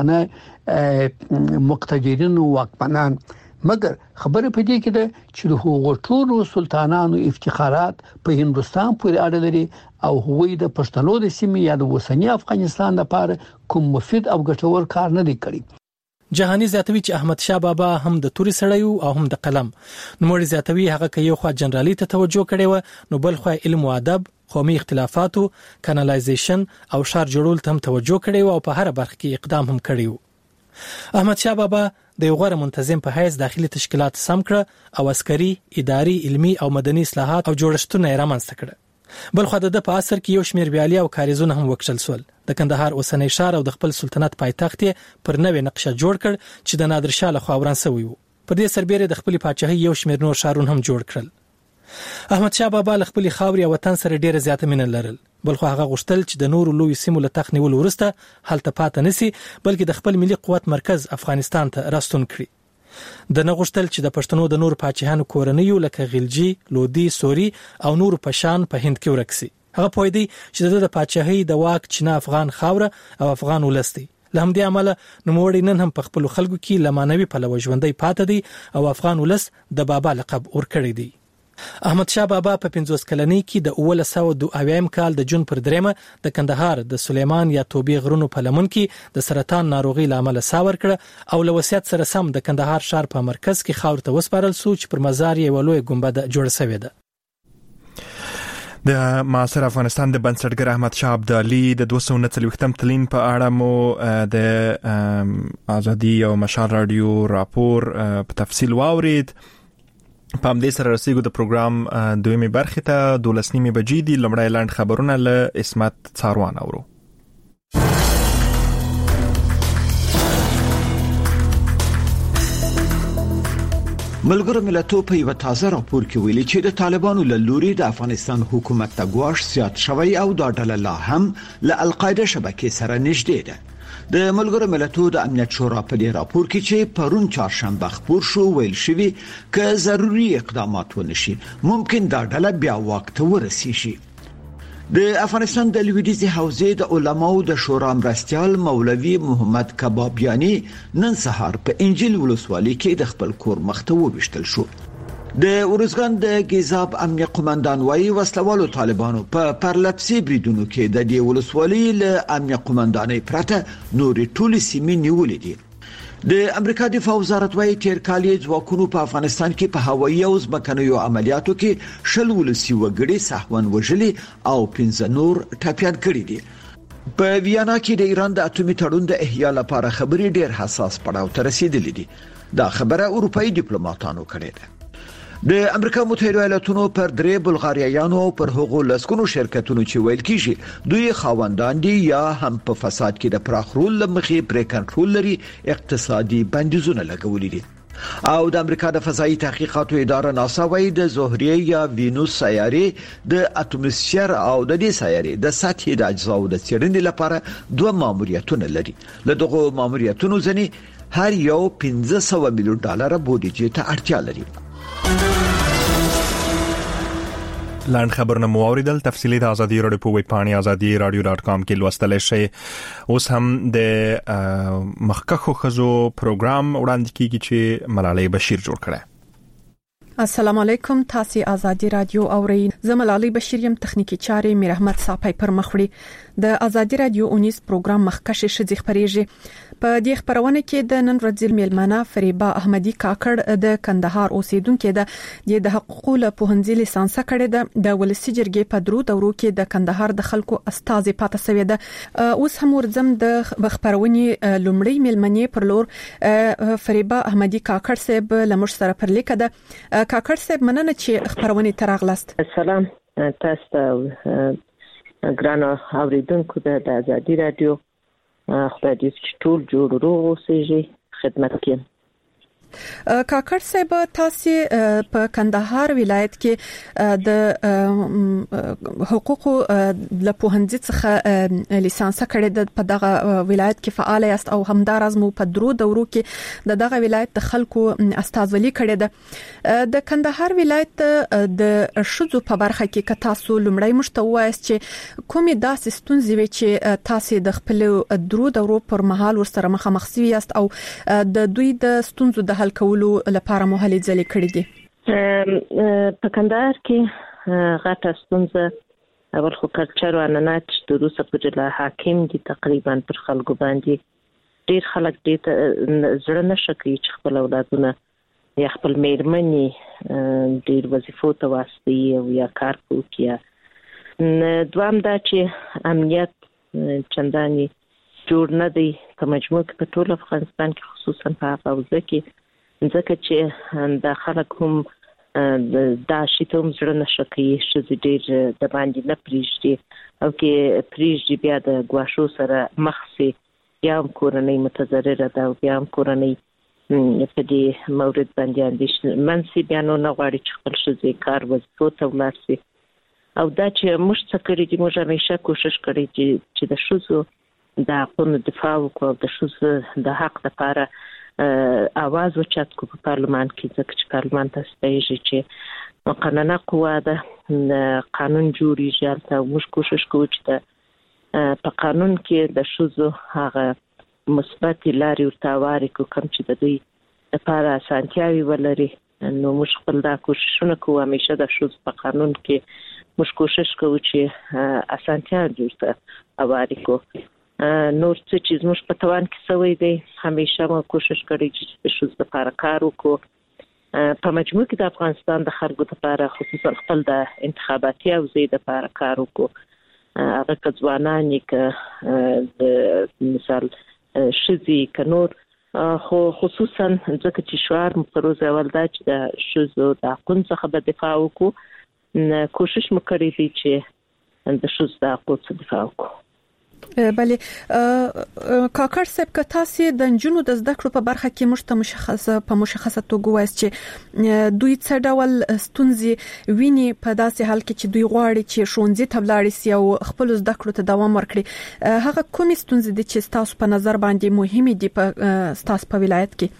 پښتانه مقتدرین او واکمنان. مګر خبره په دې کې ده چې د هغو ټولو سلطانانو افتخارات په هندستان پورې اړه لري او هغوی د پښتنو د سیمې یا د اوسنی افغانستان لپاره کوم مفید او ګټور کار نه دی کړی. جهانی زیاتوي چې احمد شاه بابا هم د توري سړیو او هم د قلم. نوموړي زیاتوي هغه کې یو خوا جنرالي ته توجه کړې و، نو بل خوا علم او ادب، قومي اختلافاتو، کانالایزیشن او شار جوړول ته هم توجه کړې و او په هر برخه کې اقدام هم کړی و. احمد شاه بابا د یو غوره منتظم په حیث داخلي تشکیلات سم کړ او عسکري، اداري، علمي او مدني اصلاحات او جوړښتونه یې رامنځته کړل. بل خو د په اثر کې یو شمیر بیالي او کاریزونه هم وکړل سول. د کندهار اوسنۍ ښار او د خپل سلطنت پایتخت پر نوې نقشه جوړ کړ چې د نادر شاه لخوا وران شوی و. په دې سربېره د خپل پاچاهۍ یو شمیر نور ښارونه هم جوړ کړل. احمد شاه بابا له خپل خاوري او وطن سره ډیره زیاته مینه لرل، بل خو هغه غوښتل چې د نورو لوی سیمو له تخت نیول ورسته هلته پاتې نسی، بلکې د خپل ملي قوت مرکز افغانستان ته راستون کړي. د نه غوښتل چې د پښتنو د نور پاچاهانو کورنیو لکه غلجي، لودي، سوري او نور پشان په هند کې ورکسي. هغه پوه دی چې د پاچاهۍ د واک چینه افغان خاوره او افغان ولستی. له همدې امله نوموړی نن هم په خپل خلکو کې لمانوي پلوه ژوندۍ پاتې دی او افغان ولس د بابا لقب ورکړی دی. احمد شاه بابا په پنځوس کلنۍ کې د اوولس سوه دوه اویایم کال د جون پر دریمه د کندهار د سلیمان یا توبې غرونو په لمن کې د سرطان ناروغي له امله ساه ورکړه او له وصیت سره سم د کندهار ښار په مرکز کې خاور ته وسپارل شو چې پر مزار یې یوه لویه ګنبده جوړه شوې ده. د معاصر افغانستان د بنسټګر احمد شاه ابدالي د دوه سوه نهه څلوېښتم تلین په اړه مو د ازادي او مشال رادیو راپور په تفصیل واورید. په همدې سره رسیدو د پروګرام دویمې برخې ته دولس نیمې بجې دي. لومړی لاند خبرونه له اسمت څاروان اورو. ملګرو ملتونو په یو تازه راپور کې ویلي چې د طالبانو له لوري د افغانستان حکومت ته ګواښ زیات شوی او دا ډله لا هم له القاعده شبکې سره نږدې ده. د ملګرو ملتونو د امنیت شورا په دې راپور کې چې پرون چهارشنبه خبر شو ویل شوی که ضروري اقدامات ونشي ممکن دا ډله بیا واک ته ورسیږي. د افغانستان د لویدیځي حوزې د علماو د شورا مرستیال مولوي محمد کبابیانی نن سهار په انجیل ولسوالۍ کې د خپل کور مخ ته وویشتل شو. د ورزګان د گیزاب امنیه قومندان وايي وسلوالو طالبانو په پرلپسې بریدونو کې د دې ولسوالۍ له امنیه قومندانۍ پرته نورې ټولې سیمې نیولې دي. د امریکا دفاع وزارت وايي تیر کال یې ځواکونو په افغانستان کې په هوایي او ځمکنیو عملیاتو کې شل ولسي وګړي سهون وژلي او پنځه نور ټپیان کړي دي. په ویانا کې د ایران د اټومي تړون د احیا لپاره خبرې ډېر حساس پړاو ته رسیدلې دي. دا خبره اروپאי ډیپلوماټانو کړې ده. د امریکا متحده ایالاتونو پر درې بلغاریایانو پر هغو لسکونو شرکتونو چې ویل کیږي دوی خاوندان دي یا هم په فساد کې د پراخ رول لمخې پر کنټرول لري اقتصادي بندیزونه لګولې دي. او د امریکا د فضایي تحقیقاتو اداره ناسا وايي د زهرې یا وینوس سیارې د اټموسفیر او د دې سیارې د سطحي د اجزاو د څېړنې لپاره دوه ماموریتونه لري. له دغه ماموریتونو ځنې هر یو پنځه سوه میلیون ډالر بودیجه ته اړتیا لري. لاند خبرونه مو اوریدل. تفصیلی د ازادي رادیو په ویب پاڼې ازادي رادیو ډاټ کام کې لوستلی شئ. اوس هم د مخکښو ښځو پروګرام وړاندې کیږي چې ملالۍ بشیر جوړ کړی. السلام علیکم، تاسو ازادي رادیو اورئ. زه ملالۍ بشیر یم. تخنیکی چارې میر احمد صاحب پر مخ وړي. د ازادي رادیو اونیس پروګرام مخکښ شذ خبرېږي. په دې خبرونه کې د نن ورځې میلمنه فریبا احمدی کاکړ د کندهار اوسیدونکو ده د حقوقو له پوهنځي لیسانس کړي ده. د ولسی جرګې په درو دورو کې د کندهار د خلکو استاد پاتې سوی ده. اوس هم ورځم د خبرونې لومړی میلمنې پر لور فریبا احمدی کاکړ صاحب لمر سره پر لیکه ده. کاکړ صاحب مننه چې خبرونه تراغلاست. سلام تاسو ته ګرانو اوریدونکو د ازادي رادیو خدای دې چې ټول جوړ روغ اوسئ. خدمت کوم. کاکړ صاحب تاسو په کندهار ولایت کې د حقوقو له پوهنځي څخه لیسانس کړی د په دغه ولایت کې فعال یاست او همدارز مو په درو دورو کې د دغه ولایت د خلکو استازولي کړی ده. د کندهار ولایت د شذو په برخه کې که تاسو لومړی مشته وایست چې کومې داسې ستونزې وي چې تاسو د خپل درو دورو پر مهال ورسره مخامخ شوي یاست او د دوی د ستونزو د حل کولو لپاره مو هلې ځلې کړې دي؟ په کندهار کې غټه ستونزه اول خو کلچر او عنعنات د روسه په حاکم دي تقریبا پر خلکو باندې. ډیر خلک دې زړه نشه کوي چې خپل اولادونه یا خپل میرمنې ډیر وظیفو ته واسطي او یا کار کوي. دوام دا چې امنیت چنداني جوړ نه دی په مجموع کې په ټول افغانستان کې خصوصا په حوزه کې ځکه چې د خلک هم دا شي ته هم زړه نشکي چې ډېر د باندې نه پریږدي او کې پریږدي بیا د ګواښو سره مخ سي یا هم کورنۍ متضرره ده او بیا هم کورنۍ په دې مورد باندې اندېښنه منسي بیا نو نه غواړي چې خپل ښځې کار وظیفو ته ولاړ شي او دا چې موږ څه کړي دي موږ همیشه کوشش کړی چې چې د ښځو د حقونو دفاع وکړو د ښځو د حق لپاره اواز وچت کو په پارلمان کې ځکه چې پارلمان ته ستایي چې مقننه قوه ده قانون جوړیږي هلته موږ کوشش کوو چې په قانون کې د ښځو هغه مثبت لارې ورته هوارې کړو کوم چې د دوی لپاره اسانتیاوې ولري نو موږ خپل دا کوششونه کوو همیشه د ښځو په قانون کې موږ کوشش کوو چې اسانتیاوې ورته هوارې کړو نور څه چې زموږ په توان کې سوی دی همیشه مو کوشش کړی چې د ښځو لپاره کار وکړو په مجموع کې د افغانستان د خلکو لپاره خصوصا خپل د انتخاباتي حوزې لپاره کار وکړو هغه که ځوانان که د مثال ښځې که نور خو خصوصا ځکه چې شعار مو په روز اول دا چې د ښځو د حقونو څخه به دفاع وکړو کوشش مو کړی دی چې د ښځو د حقونو څخه دفاع وکړو بله کاکړ صاحب که تاسو د نجونو د زده کړو په برخه کې مشته مشخصه په مشخصه توګه وایي چې دوی څه ډول ستونزې ویني په داسې حال کې چې دوی غواړي چې ښوونځي ته ولاړ شي او خپل زده کړو ته دوام ورکړي هغه کومې ستونزې دي چې تاسو په نظر باندې مهمه دي په تاسو په ولایت کې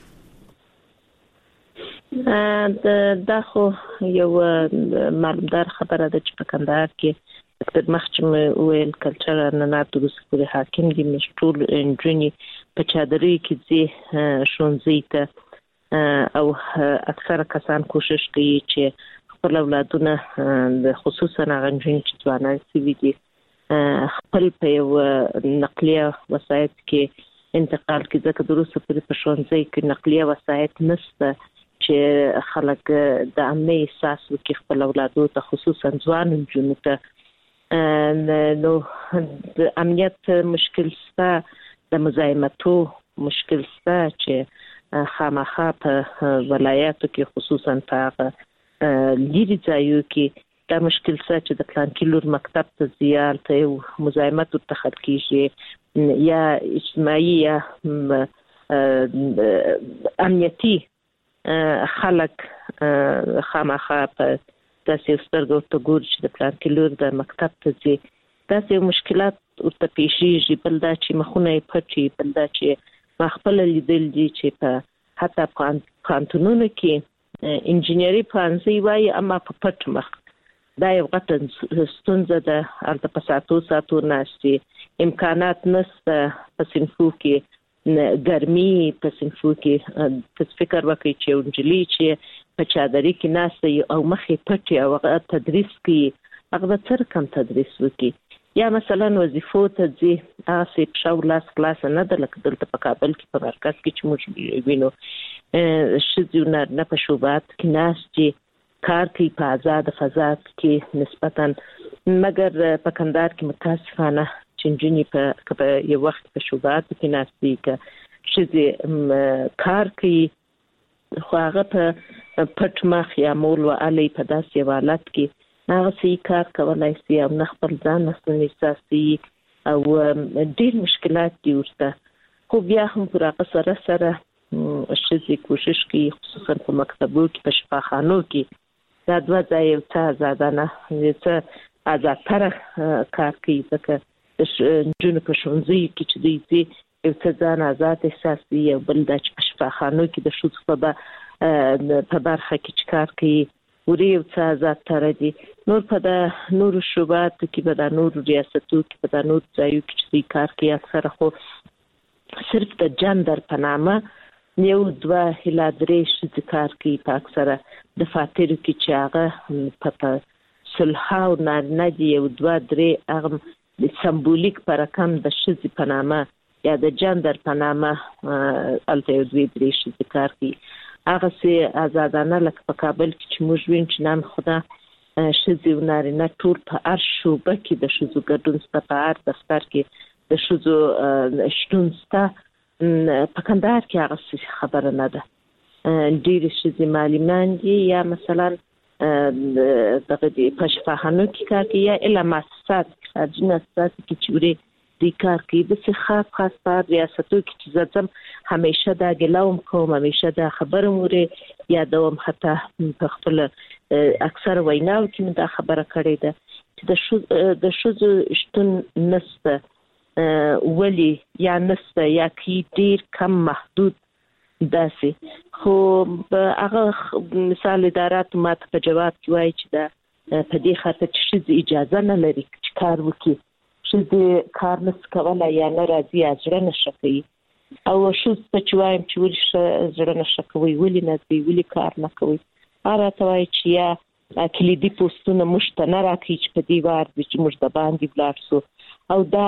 دا خو یو معلومدار خبره ده چې په کندهار کې د مخچمه ویل کلچر عنعنات دروس پورې حاکم دي مشټول انجونی په چادرې کې ځي ښوونځي ته او اکثره کسان کوشش کوي چې خپل اولادونه د خصوصا غنجونی چې ځوانان سوي دي خپل په یو نقلیه وسایط کې انتقال کې ځکه دروس پورې په ښوونځي کې نقلیه وسایط نشته چې خلک د امني احساس وکړي خپل اولادو ته خصوصا ځوان انجونی ته نو د امنیت مشکل ستا د مزاحمتو مشکل ستا چې خامخا په ولایاتو کې خصوصا په لیري ځایو کې دا مشکل ستا چې د پلانکي لور مکتب ته زیار ته مزاحمت ورته خلق کیږي یا اجتماعي یا امنیتي خلق خامخا په تاسو سترګو ته ګورئ چې د پلان کې لور د مکتب ته ځي تاسو مشکلات ورته پیښیږي بل دا چې مخونه یې پټي بل دا چې خپل لیدل دي چې په حتی کانتونونو کې انجینری پانځي وایي اما په پټ مخ دا یو غټه ستونزه ده البته په ساتو ساتو ناشتي امکانات نشته په صنفو کې ګرمي په صنفو کې تاسو فکر وکړئ چې انجلي چې په چادرې کې ناشته او مخې پټي او هغه تدریس کوي هغه څر کم تدریس وکړي یا مثلا وظیفو ته ځي هغه په شاو لاس کلاس نه ده لکه دلته په کابل کې په مرکز کې چې موږ وینو ښځې نه په شوبات کې ناشتي کار کوي په آزاد فضا کې نسبتا مګر په کندهار کې متاسفانه چې نجونې په یو وخت په شوبات کې ناشتي کې ښځې کار کوي خو هغه په پټ مخ یا مول و علي په داسې حالت کې هغه سي کار کولای شي او نه خپل ځان نسني ساسي او ډېر مشکلات دي ورته خو بیا هم پر هغه سره سره شې کوشش کوي خصوصا په مکتبو کې په شفاخانو کې دا دوه ځای یو څه آزادانه یو څه آزادتر کار کوي ځکه د جنونو په ښوونځي کې چې دوی یو څه ځان آزاد احساسي او بل د شفاخانو کې د ښځو په برخه کې چې کار کوي ورې یو څه آزادتر دي نور په د نورو شوباتو کې په د نورو ریاستو کې په د نورو ځایو کې چې دوی کار کوي اکثره خو صرف د جندر په نامه یو دوه هلا درې ښځې کار کوي په اکثره دفاترو کې چې هغه په صلح او نارینه دي یو دوه درې هغه د سمبولیک په رقم د ښځې په نامه یا د جندر په نامه الته یو دوی درې ښځې کار کوي هغه سي آزادانه لکه په کابل کې چې موږ وین چې نن خدا ښځې او نارینه ټول په هر شوبه کې د ښځو ګډون سته په هر دفتر کې د ښځو شتون سته په کندهار کې هغه خبره نه ده ډېرې ښځې معلمان دي یا مثلا دغه په شفاخانو کې کار کوي یا اله مؤسسات خارجي مؤسسات کې چوري د کار کوي د خاص خاص په ریاستو کې چې ځم همیشه دا ګلوم کوم همیشه دا خبره موري یا دوم حتی په خپل اکثر ویناو کې دا خبره کړې ده چې د شو د شو شتون نسته ولی یا نسته یا کی ډیر کم محدود داسې خو هغه مثال ادارات ماته په جواب کوي چې دا په دې خاطر چې اجازه نه لري چې کار وکړي چې د کار نس کولای یا ناراضي اجر نشي او شو په چوایم چې ورشه زړه نشکوي ولی نه دی ولی کار نه کوي اره توای چې یا کلیدي پوسټونه مشتنه راکې چې په دې وار چې موږ د باندې بلارسو او دا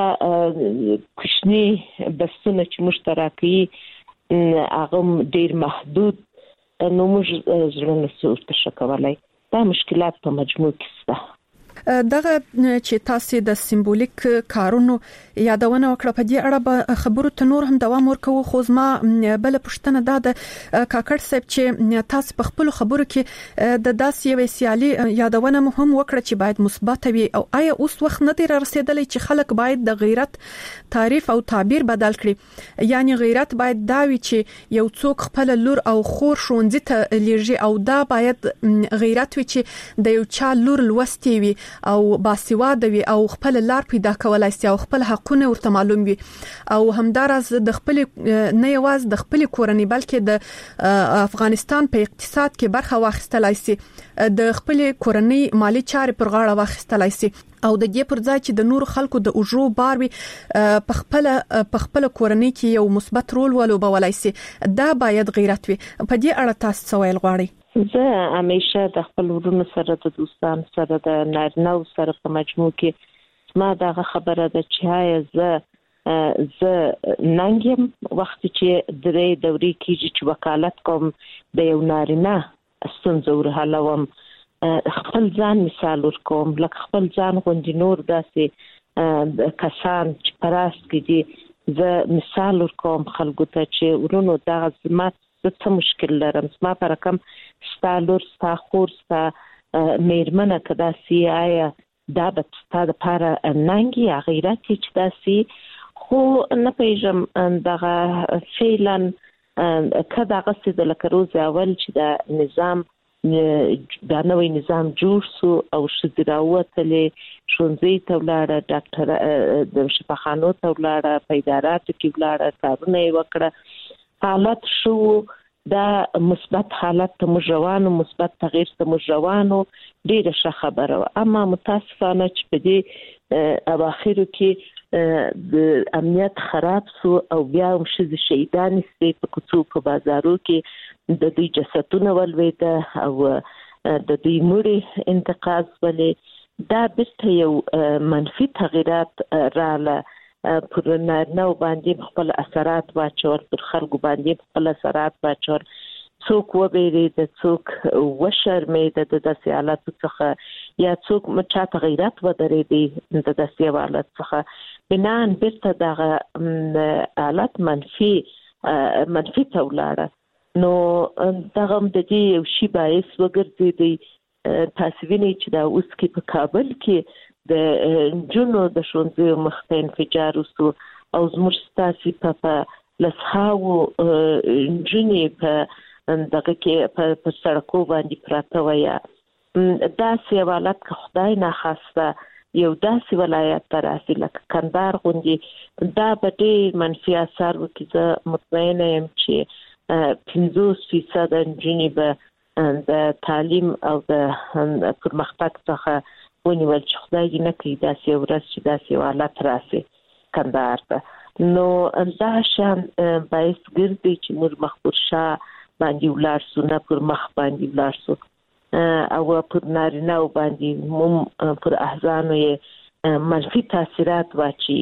کوشنی بسونه چې مشترکي هغه ډیر محدود نو موږ زړه نسو تشکولای دا مشکلات په مجموع کې شته دغه چې تاسو د سمبولیک کارونو یادونه وکړه په دې اړه به خبرو ته نور هم دوام ورکوو خو زما بل پښتنه دا د کاکړ صاحب چې تاسو په خپل خبرو کې د داسې یو سیالي یادونه مهم وکړه چې باید مثبت وي او آیا اوس وخت نه دی رسیدلی چې خلک باید د غیرت تعریف او تعبیر بدل کړي یعنی غیرت باید دا وي چې یو څوک خپل لور او خور شونځي ته لیږي او دا باید غیرت وي چې د یو چا لور لوستي وي او باسواده وي او خپل لار پیدا کولای شي او خپل حقونه ورته معلوم وي او همدارس د خپل نه یواز د خپل کورنۍ بلکې د افغانستان په اقتصاد کې برخه واخیستلای شي د خپل کورنۍ مالی چارې پر غاړه واخیستلای شي او د دې پر ځای چې د نور خلکو د اجرو بار وي په خپل په خپل کورنۍ کې یو مثبت رول ولوبولای شي دا باید غیرت وي په دې اړه تاسو څه ویل غواړئ زه همیشه د خپل ورونو سره د دوستان سره د نارینه سره په مجموع کې ما دا خبره ده چې هاي زه زه ننګم وخت چې درې دوري کې چې وکالت کوم د یو نارینه ستونزور حلوم خپل ځان مثال ورکوم لکه خپل ځان غوندي نور داسې کسان چې پراست کې دي زه مثال ورکوم خلکو ته چې ورونو دا زما څه مشکل لرم ما پر کم ستالور ستا خور ستا میرمنه کدا سی آیا دا به ستا د پاره ننګي غیرت چې دا سی خو نه پیژم دغه فعلا کدا غسد لکه روز اول چې دا نظام دا نوې نظام جوړ سو او شذراوتلې شونځي تولاړه ډاکټر د شفاخانو تولاړه پیدارات کې ولاړه کارونه وکړه حالت شو دا مثبت حالت ته مجروانو مثبت تغییر ته مجروانو ډیره ښه خبره اما متاسفانه چې په دې اواخرو کې د امنیت خراب سو او بیا هم شذ شهیدان سي په کوڅو په بازارو کې د دې جسدونه ولويده او د دې مړي انتقاض ولې دا بیرته یو منفي تغیرات رااله پر نارینه باندې خپل اثرات واچول پر خلکو باندې خپل اثرات واچول څوک وبېری د څوک وشرمې د داسې حالت څخه یا څوک مچا تغیرات ودرې دي د داسې حالت څخه بنان بیرته دغه حالت منفي منفي تولاړه نو دغه د دې یو شی باعث وګرځي تاسو وینئ چې دا اوس کې په کابل کې د جنو د شونځي مخته انفجار وسو او زموږ ستاسي په لسهاو جنې په دغه کې په سړکو باندې پراته ویا دا سیوالات که خدای نه خواسته یو داسې ولایت تراسي لکه کندهار غوندي دا به ډېر منفي اثر وکړي زه مطمئنه یم چې پنځوس فیصد جنې به د تعلیم او د پرمختګ څخه ونیول چې خدای نه کوي داسې ورځ چې داسې حالت راسي کندهار ته نو دا شان باعث ګرځي چې موږ مخبر شاه باندې ولار سو نه پر مخ باندې ولار سو او پر نارینه باندې مم پر احزان منفي تاثیرات واچي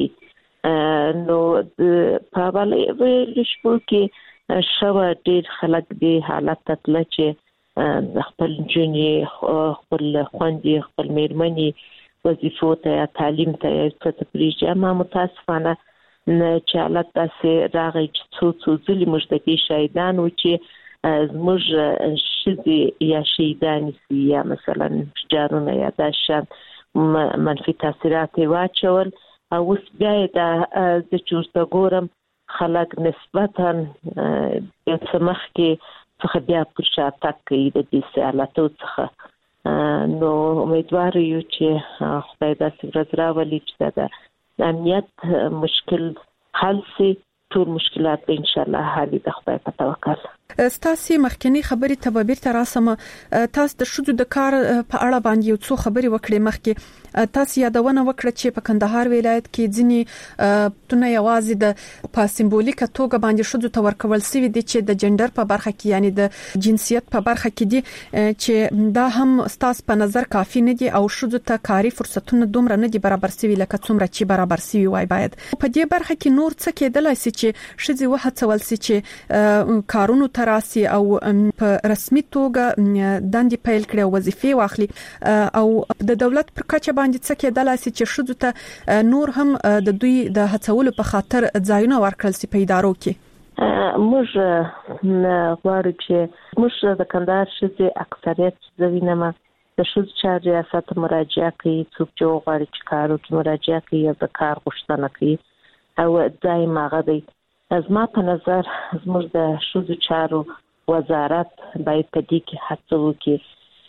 نو په حواله وشپو کې شو ډېر خلک دې حالت تل چې خپل جنې خپل خوندې خپل میرمنې وظیفو ته یا تعلیم ته څه پریږي اما متاسفانه چې حالت داسې راغی چې څو څو ځلې موږ د دې شاهدان و چې زموږ شذي یا شیدان یا مثلا جارونه یا داشان منفي تاثیرات واچول او اوس بیا د چورته ګورم خلک نسبتا د سمخ کې څخه بیا پر شاتک کوي د دې سیالاتو څخه نو امیدوار یو چې خدای داسې ورځ راولي چې د امنیت مشکل حل سي ټول مشکلات ان شاء الله حل د خدای په توکل. ستاسو مخکنی خبرې تبابیر تر اسمه تاسو د شذو د کار په اړه باندې یو څو خبرې وکړې مخکې تاسو یادونه وکړه چې په کندهار ولایت کې ځینی تونه یوازې د په سمبولیک توګه باندې شذو ته ورکول سوي دي چې د جندر په برخه کې یعنی د جنسیت په برخه کې دي چې دا هم ستاسو په نظر کافي نه دي او شذو ته کاری فرصتونه دومره نه دي برابر سوي لکه څومره چې برابر سوي وای باید په دې برخه کې نور څه کېدلای شي چې شذي وهڅول شي چې کارونو تراسي او په رسمي توګه دندې پیل کړي او وظیفې واخلي او د دولت پر کچه باندې څه کېدلای شي چې شذو ته نور هم د دوی د هڅولو په خاطر ځایونه ورکړل شي په ادارو کې. موږ غواړو چې موږ د کندهار شذي اکثریت زوینما د شذو چارې ریاست مراجعه کوي څوک چې غواړي چې کارو کې مراجعه کوي یا د کار غوښتنه کوي او ځای ماغه دی. زما په نظر زموږ د شذو چارو وزارت باید په دې کې هڅه وکړي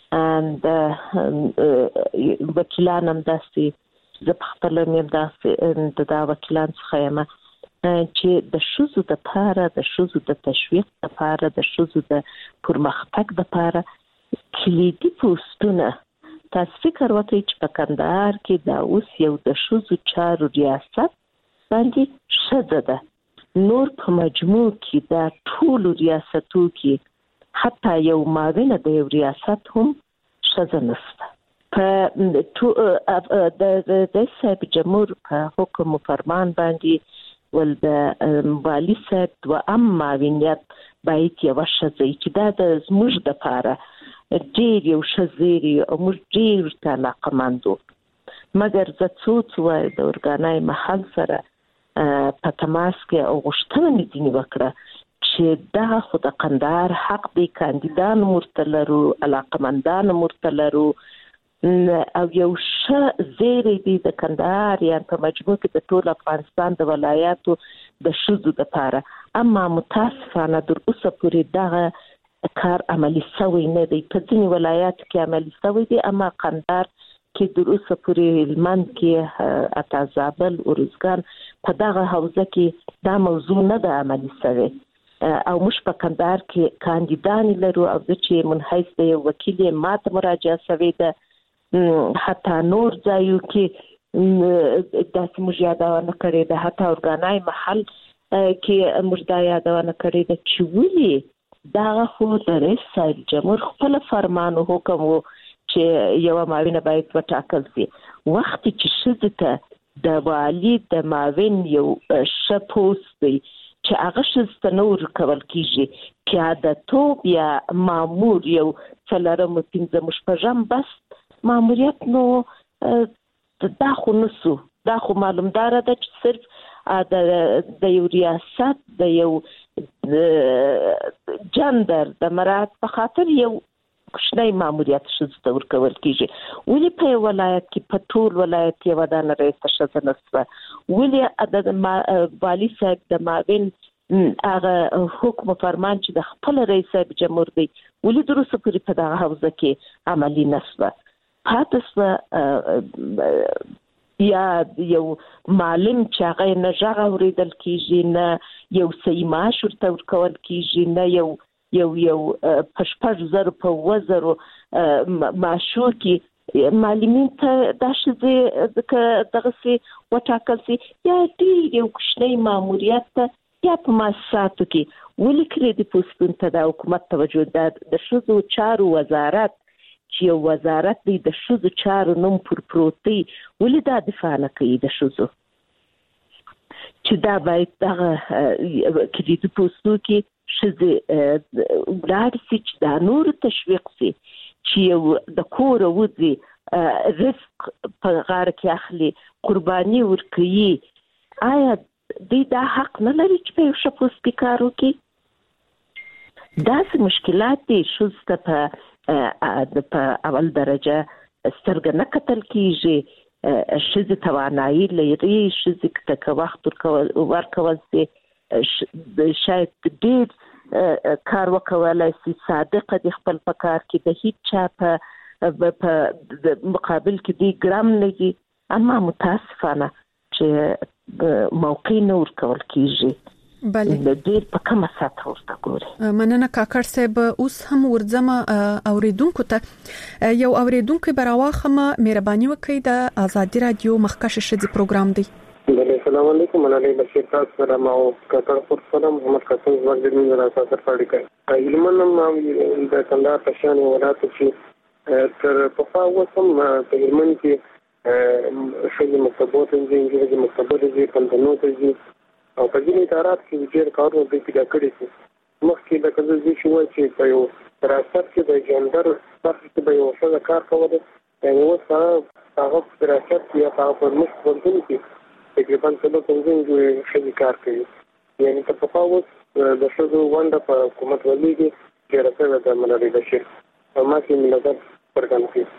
د وکیلان هم داسې زه په خپله مې داسې د دا وکیلان څخه یم چې د شذو دپاره د شذو د تشویق دپاره د شذو د پرمختګ دپاره کلیدي پوسټونه تاسو فکر وکړئ چې په کندهار کې دا اوس یو د شذو چارو ریاست باندې ښځه ده نور په مجموع کې دا ټول ریاستو کې حتی یو معاونه د یو ریاست هم ښځه نشته په د صاحب جمهور په حکم و فرمان باندې ول د والی صاحب دوه ام معاونیت باید یو ښځه چې دا د زموږ دپاره ډېر یو ښه زیری او موږ ډېر ورته علاقمند وو مګر زه څو څو وایي د ارګانای محل سره په تماس کې او غوښتنه مې ځینې وکړه چې دغه خو د کندهار حق دی کاندیدان ورته لرو علاقمندان ورته لرو او یو ښه زیری دی د کندهار یا په مجموع کې د ټول افغانستان د ولایاتو د ښځو دپاره اما متاسفانه تر اوسه پورې دغه کار عملي شوی نه دی په ځینې ولایاتو کې عملي شوی دی اما کندهار کې د اوسه پورې هلمند کې اتا زابل ارزګان په دغه حوزه کې دا موضوع نه ده عملي شوی او موږ په کندهار کې کاندیدان لرو او د چې منحیث د یو وکیل ماته مراجعه شوی ده حتی نور ځایو کې داسې موږ یادونه کړې ده حتی ارګانای محل کې موږ دا یادونه کړې ده چې ولې دغه خو د رئیس صاحب جمهور خپل فرمان او حکم و چې یو معاون باید وټاکل شي وخت چې ښځې ته د والي د معاون یو ښه پوسټ دی چې هغه ښځې ته نه ورکول کېږي پیادهتوب یا مامور یو څلورم پنځم شپږم بس ماموریت نو دا خو نسو دا خو معلومداره ده چې صرف د یو ریاست د یو جندر د مراعات په خاطر یو کوچنی ماموریت ښځو ته ورکول کېږي ولې په یو ولایت کې په ټول ولایت یوه دانه رئیسه ښځه نشته ولې د والي صاحب د معاون هغه حکم فرمان چې د خپل رئیس صاحب جمهور دی ولې تر اوسه پورې په دغه حوزه کې عملي نشوه پاتې شوه یا یو معلم چې هغه نه غږ اورېدل کېږي نه یو صحیح معاش ورته ورکول کېږي نه یو یو یو په شپږ زرو په اووه زرو معاشو کې معلمین ته دا ښځې دغسې وټاکل شي یا ډېر یو کوچنی ماموریت ته یا په مؤسساتو کې ولې کلیدي پوسټونو ته د حکومت توجه ده د ښځو چارو وزارت چې یو وزارت دی د ښځو چارو نوم پر پروت دی ولې دا دفاع نه کوي د ښځو چې دا باید دغه کلیدي پوسټو کې ښځې ولاړ شي چې دا نور تشویق شي چې یو د کوره وځي رزق په غاړه کې اخلي قرباني ورکوي آیا دوی دا حق نه لري چې په یو ښه پوسټ کې کار وکړي داسې مشکلات دي شوزته په په اول درجه سترګه نه کتل کیږي شذ توانایي لري شذ ته وخت ورکول سي شاید ډېر کار وکولای سي صادق دي خپل په کار کې د هیڅ چا په مقابل کې دی ګرام لګي اما متاسفانه چې موقع نور کول کیږي بله د ډېر په کومه ساته ورته ګوري مننه کاکړ صاحب اوس هم ورځم اوریدونکو ته یو اوریدونکو براواخمه مهرباني وکړئ د ازادي رادیو مخکښ شذ پروګرام دی السلام علیکم منالي بشیر تاسو سره ما او کاکړ پر سره محمد قاسم زوړ د مين راځه سره پاړی کوي علمن ما د کندهار پښان ولایت کې تر په وسم په علمن کې شې مکتبوت انجینری د مکتبوت دي کندنو ته دي او په دې ادارات کې ډېر کارونه د پیدا کړی دي مخکې د کله چې شو چې په یو دراست کې د جندر په کې یو څه کار کوي یعنی اوس هغه دراست کې هغه په مخ ورته کې تقریبا څلور پنځه جوړ شي کار کوي یعنی په تفاوت د شذو ونده په حکومت ولېږي چې راځي د منالي بشیر او ما کې ملګر پرګان کوي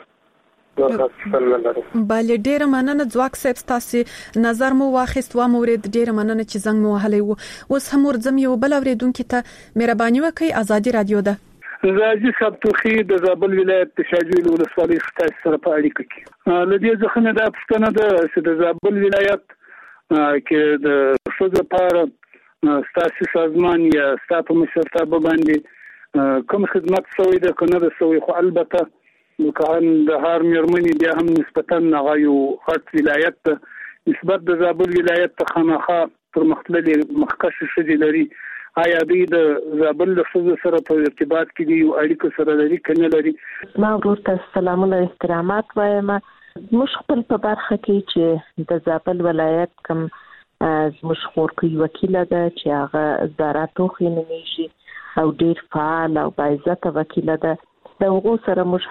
بله ډیره مننه ځواک صاحب تاسو نظر مو واخیست و مورید ډیره مننه چې زنګ مو وهلی وو اوس هم ورځم یو بل اوریدونکو ته مهرباني وکړئ ازادي رادیو ده زاجي سبتوخي د زابل ولایت تشاجیل ولسوالۍ ستاسو سره په اړیکه کې لدې ځخنه د پښتنه د چې د زابل ولایت کې د شذ لپاره ستاسو سازمان یا ستاسو مشرتابه باندې کوم خدمات سوي د کنه د سوي خو البته کان د هر مېرمنې بیا هم نسبتاً هغه یو غټ ولایت ته نسبت د زابل ولایت ته خامخا پر مختللي مخکښ شذ لري آیا دوی د زابل له شذ سره په ارتباط کې دي او اړیکه سره لري کنه لري ما ورته سلام علیکم احترامات وایم مش خپل په برخه کې چې د زابل ولایت کوم مش خورکي وکیل ده چې هغه زاراتو خینمیږي او ډیر فعال او باعزت وکیل ده د هغو سره موږ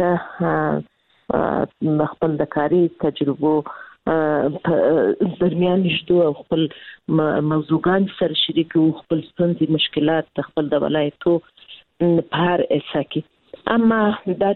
همیشه خپل د کاري تجربو درمیان شدو او خپل موضوعان سره شریکو خپل ستونزې مشکلات خپل د ولایتو په هر اسا کې اما دا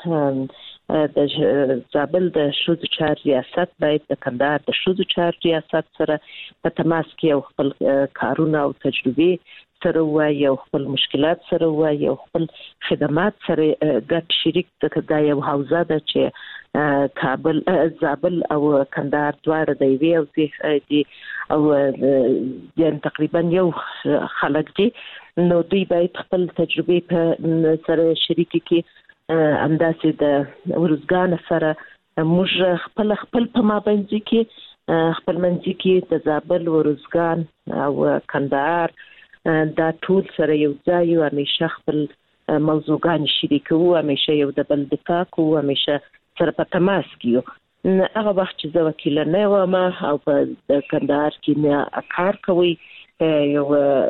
چې د زابل د شذ چار ریاست باید د کندهار د شذ چار ریاست سره په تماس کې او خپل کارونه او تجربې سره وایي او خپل مشکلات سره وایي او خپل خدمات سره ګډ شریک د یو حوزه ده چې کابل زابل او کندهار دواړه د وی او دي او یعنی تقریبا یو خلک دي نو دوی باید خپل تجربې په سره شریک کړي همداسې د ورزګان سره موږ خپل خپل په مابينځ کې خپل منځ کې د زابل ورزګان او کندهار دا ټول سره یو ځای او همیشه خپل موضوعان شریکو همیشه یو د بل دفاع کوو همیشه سره په تماس کې هغه وخت چې زه وکیل نه وم او په کندهار کې نه کار کوي یو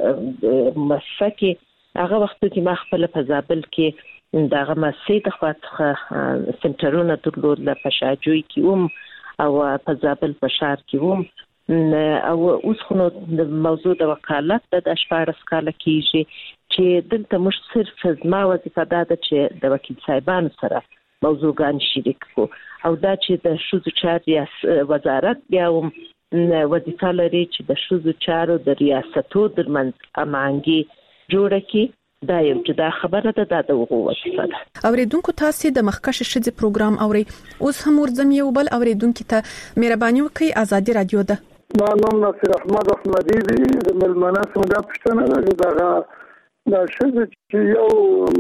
مسکه هغه وخت کې ما خپل په زابل کې دغه مسجد د خواته سنټرونه درلود د پشاجوي کې وم او په زابل په شهر کې وم او اوس خو د موضوع د وکالت د اشپارس کاله کېږي چې دلته موږ صرف زما وظیفه ده چې د وکیل صاحبانو سره موضوعان شریک کو او دا چې د شذ چار وزارت بیا هم وظیفه لري چې د شذ چارو د ریاستو درمنځ امانګي جوړه کړي دا یو جدا خبره ده دا د وغو وظیفه ده اوریدونکو تاسو د مخکښ شذ پروګرام اوري اوس هم ورځم یو بل اوریدونکو ته مهرباني وکړئ ازادي رادیو ده ما نوم نصیر احمد احمدی دی د ملمنه سمدا پښتنه ده دا دا شذ چې یو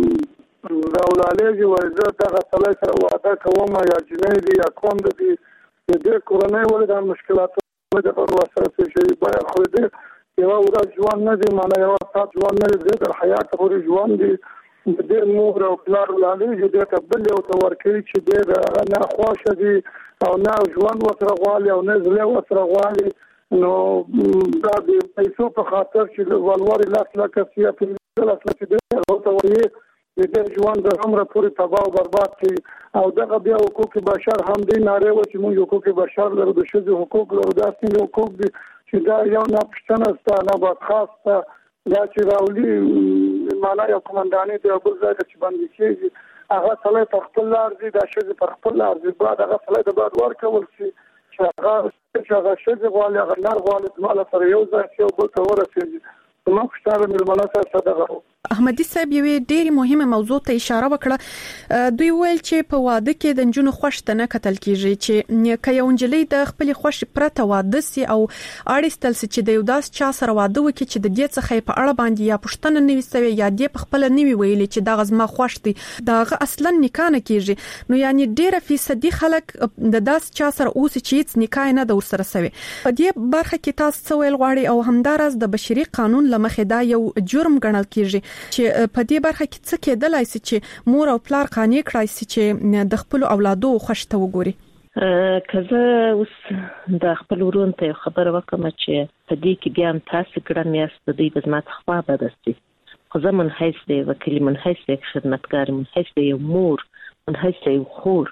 دا ولالېږي ورزه دغه سړی سره واده کوم یا جنۍ دی یا کوم دی د دې کورنۍ ولې د مشکلاتو د پر وسره شي بیا خو دې یو ورځ ژوند نه دی معنی یو سات ژوند نه دی د حیات پورې ژوند دی د دې مور او پلار ولالېږي د تبل او تورکي چې د نه خوښ دي او نه ژوند وسره غواړي او نه زله وسره غواړي نو دا د پیسو په خاطر چې د ولوري لاس لکه سیاسي په لاس کې او ته وایي د ژوند د عمر پورې تباہ او برباد کړي او دغه بیا حقوق بشر هم دي ناره و چې موږ حقوق بشر لرو د شذ حقوق لرو د اصلي حقوق دي چې دا یو نه پښتنه ستانه به خاصه دا چې راولي ملمانه یا کمانډاني د بل ځای چې باندې کېږي هغه سړی په خپل لار ځي دا شوزي په خپل لار ځي بعد هغه سړی د بعد ورکول شي چې هغه چې هغه شوزي غواړي هغه نار غواړي مال سره یو ځای چې بل ته ورسېږي نو خوشاله ملمانه سره دغه احمدي صاحب یوې ډېری مهمه موضوع ته اشاره وکړه دوی ویل چې په واده کې د نجونو خوښ نه کتل کیږي چې که یو نجلۍ د خپل خوښ پرته واده سي او اړیستل سي چې د یو داس چا سره واده وکړي چې د دې څخه په اړه باندې یا پښتنه نوي سوي یا دې په خپل نوي ویلي چې دا غزما خوښ دي دا اصلا نکاح نه کیږي نو یعنی ډېر فیصدي خلک د داس چا سره اوس چې هیڅ نکاح نه د ورسره سوي په دې برخه کې تاسو ویل غواړي او همدارس د بشري قانون لمخې دا یو جرم ګڼل کیږي چې په دې برخه کې څه کېدلای شي چې مور او پلار قانع کړای شي چې د خپل اولادو خوښ ته وګوري کزه اوس د خپل ورون ته خبر وکم چې په دې کې بیا تاسو ګرام یاست د دې بزمات خوا بدستي خو زمون هیڅ دی وکیل من هیڅ دی خدمتګار من هیڅ دی مور من هیڅ دی خور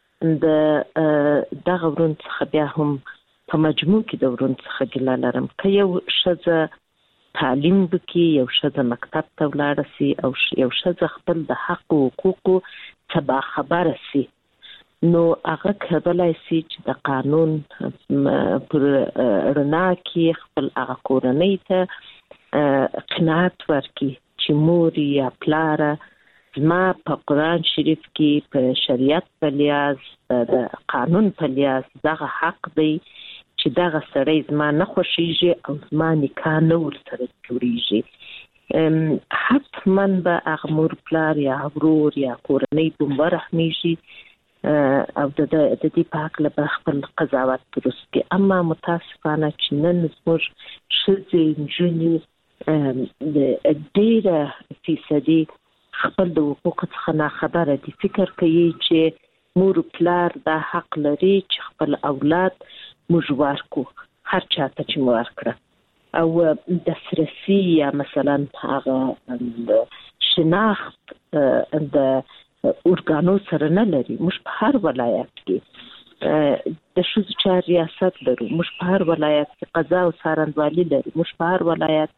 د دغه ورون څخه بیا هم په مجموع کې د ورون څخه ګیله لرم که یو شزه تعلیم وکي یو شزه مکتب ته ولاړ سي او یو شزه خپل د حق او حقوقو تبع خبر سي نو هغه کولای شي چې د قانون پر رڼا کې خپل هغه کورنۍ ته قناعت ورکړي چې مور یا پلار زما په قرآن شریف کې په شریعت په لیاز د قانون په لیاز دغه حق دی چې دغه سړی زما نه خوښیږي او زما نکاح نه ورسره جوړیږي حتما به هغه مور پلار یا ورور یا کورنۍ به ورحمیږي او د دې په هکله به خپل قضاوت درست کړي اما متاسفانه چې نن زموږ ښځې نجونې د ډېره فیصدي خپل د حقوقو څخه ناخبره دي فکر کوي چې مور پلار دا حق لري چې خپل اولاد موږ ورکو هر چاته چې مو ورکړه او دسترسي یا مثلا هغه شناخت د اورګانو سره نه لري موږ په هر ولایت کې د ښځو چارو ریاست لرو موږ په هر ولایت کې قضا او څارنوالي لرو موږ په هر ولایت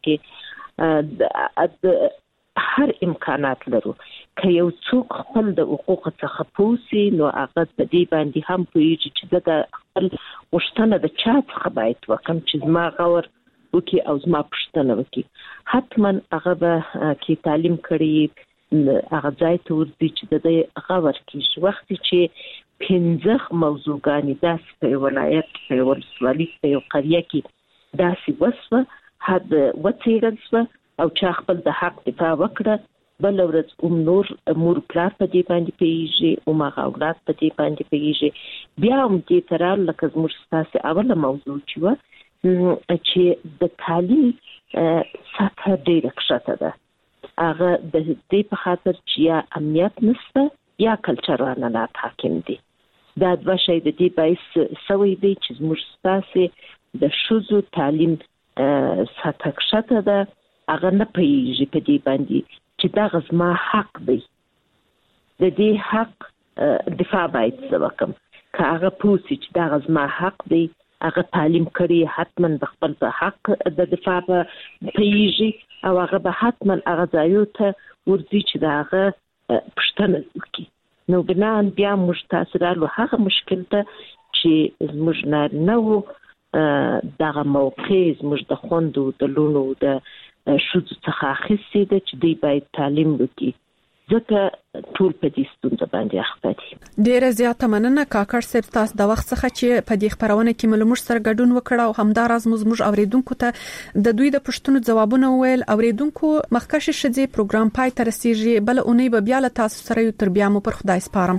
کې هر امکانات لرو که یو څوک خپل د حقوق څخه پوسي نو هغه په دې باندې هم پوهیږي چې د خپل غوښتنه د چا څخه باید وکم چې زما غور وکي او زما پوښتنه وکي حتما هغه به کې تعلیم کړي هغه ځای ته ورځي چې د دې غور کیږي وخت چې پنځه موضوعګانې داسې په ولایت په ولسوالۍ په یو قریه کې داسې وسوه حد وڅېړل شوه او چا خپل د حق دفاع وکړه بل ورځ کوم نور مور پلار په دې باندې پیږي او ما اولاد په دې باندې پیږي بیا هم دې تر لکه زموږ ستاسو اوله موضوع چې چې د تعلیم سطح ډېره کښته ده هغه د دې په خاطر چې یا امنیت نشته یا کلچرال نه حاکم دي دا دوه شی د دې باعث سوی دی چې زموږ ستاسو د ښځو تعلیم سطح کښته ده هغه نه پیږي په دې باندې چې دا غزما حق دی د دې حق دفاع باید وکم که هغه پوسی چې دا غزما حق دی هغه تعلیم کړي حتما د خپل حق د دفاع پیږي او هغه به حتما هغه ځایو ته ورځي چې دا هغه پښتنه وکړي نو بنان بیا موږ تاسو رالو هغه مشکل ته چې موږ نه نو دغه موقع موږ د خوندو د لونو د شوڅ څخه اخیستي ده چې دوی باید تعلیم وکړي ځکه ټول په دې ستونزه باندې اخته دي ډیره زیاته مننه کاکړ صاحب تاسو د وخت څخه چې په دې خبرونه کې ملمر سره ګډون وکړ او همداراز موږ اوریدونکو ته د دوی د پښتنو ځوابونه ویل اوریدونکو مخکښ شځې پروګرام پای ته رسیږي بل اونۍ به بیا له تاسو سره یو تر بیا مو پر خدای سپارم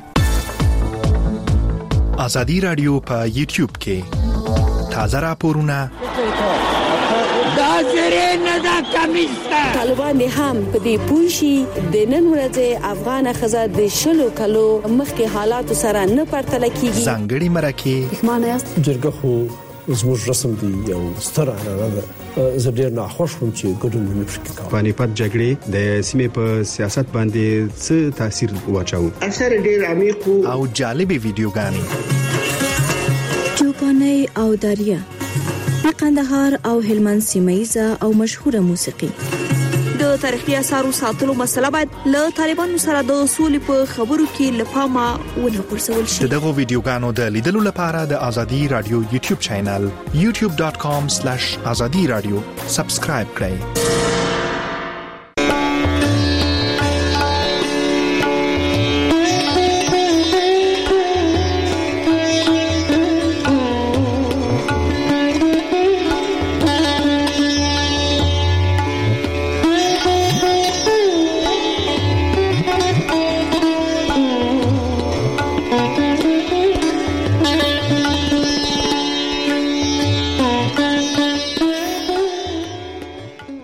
ازادي رادیو په یوټیوب کې تازه راپورونه دا زری نه دا کمیسته طالبان هم په دې پوښي د نن ورځې افغان خزه د شلو کلو مخکې حالات سره نه پرتل کیږي ځانګړي مرکه معنی جرګه خو زموږ رسم دی یو ستر اړه ده زه ډیر ناخوښ وم چې ګډون نه پکې کوم پانیپت جګړې د سیمې په سیاست باندې څه تاثیر واچاو اثر ډیر عمیق او جالبي ویډیوګانې چوپاني او دریا د قندهار او هلمند سیمایزه او مشهوره موسیقي د تاریخي آثارو ساتلو مسله باید له طالبانو سره د سولې په خبرو کې لپاره ونه غورځول شي. دغه ویډیوګانو د لیدلو لپاره د ازادي رادیو یوټیوب چینل یوټیوب ډاٹ کام سلیش ازادي رادیو سبسکرایب کړئ.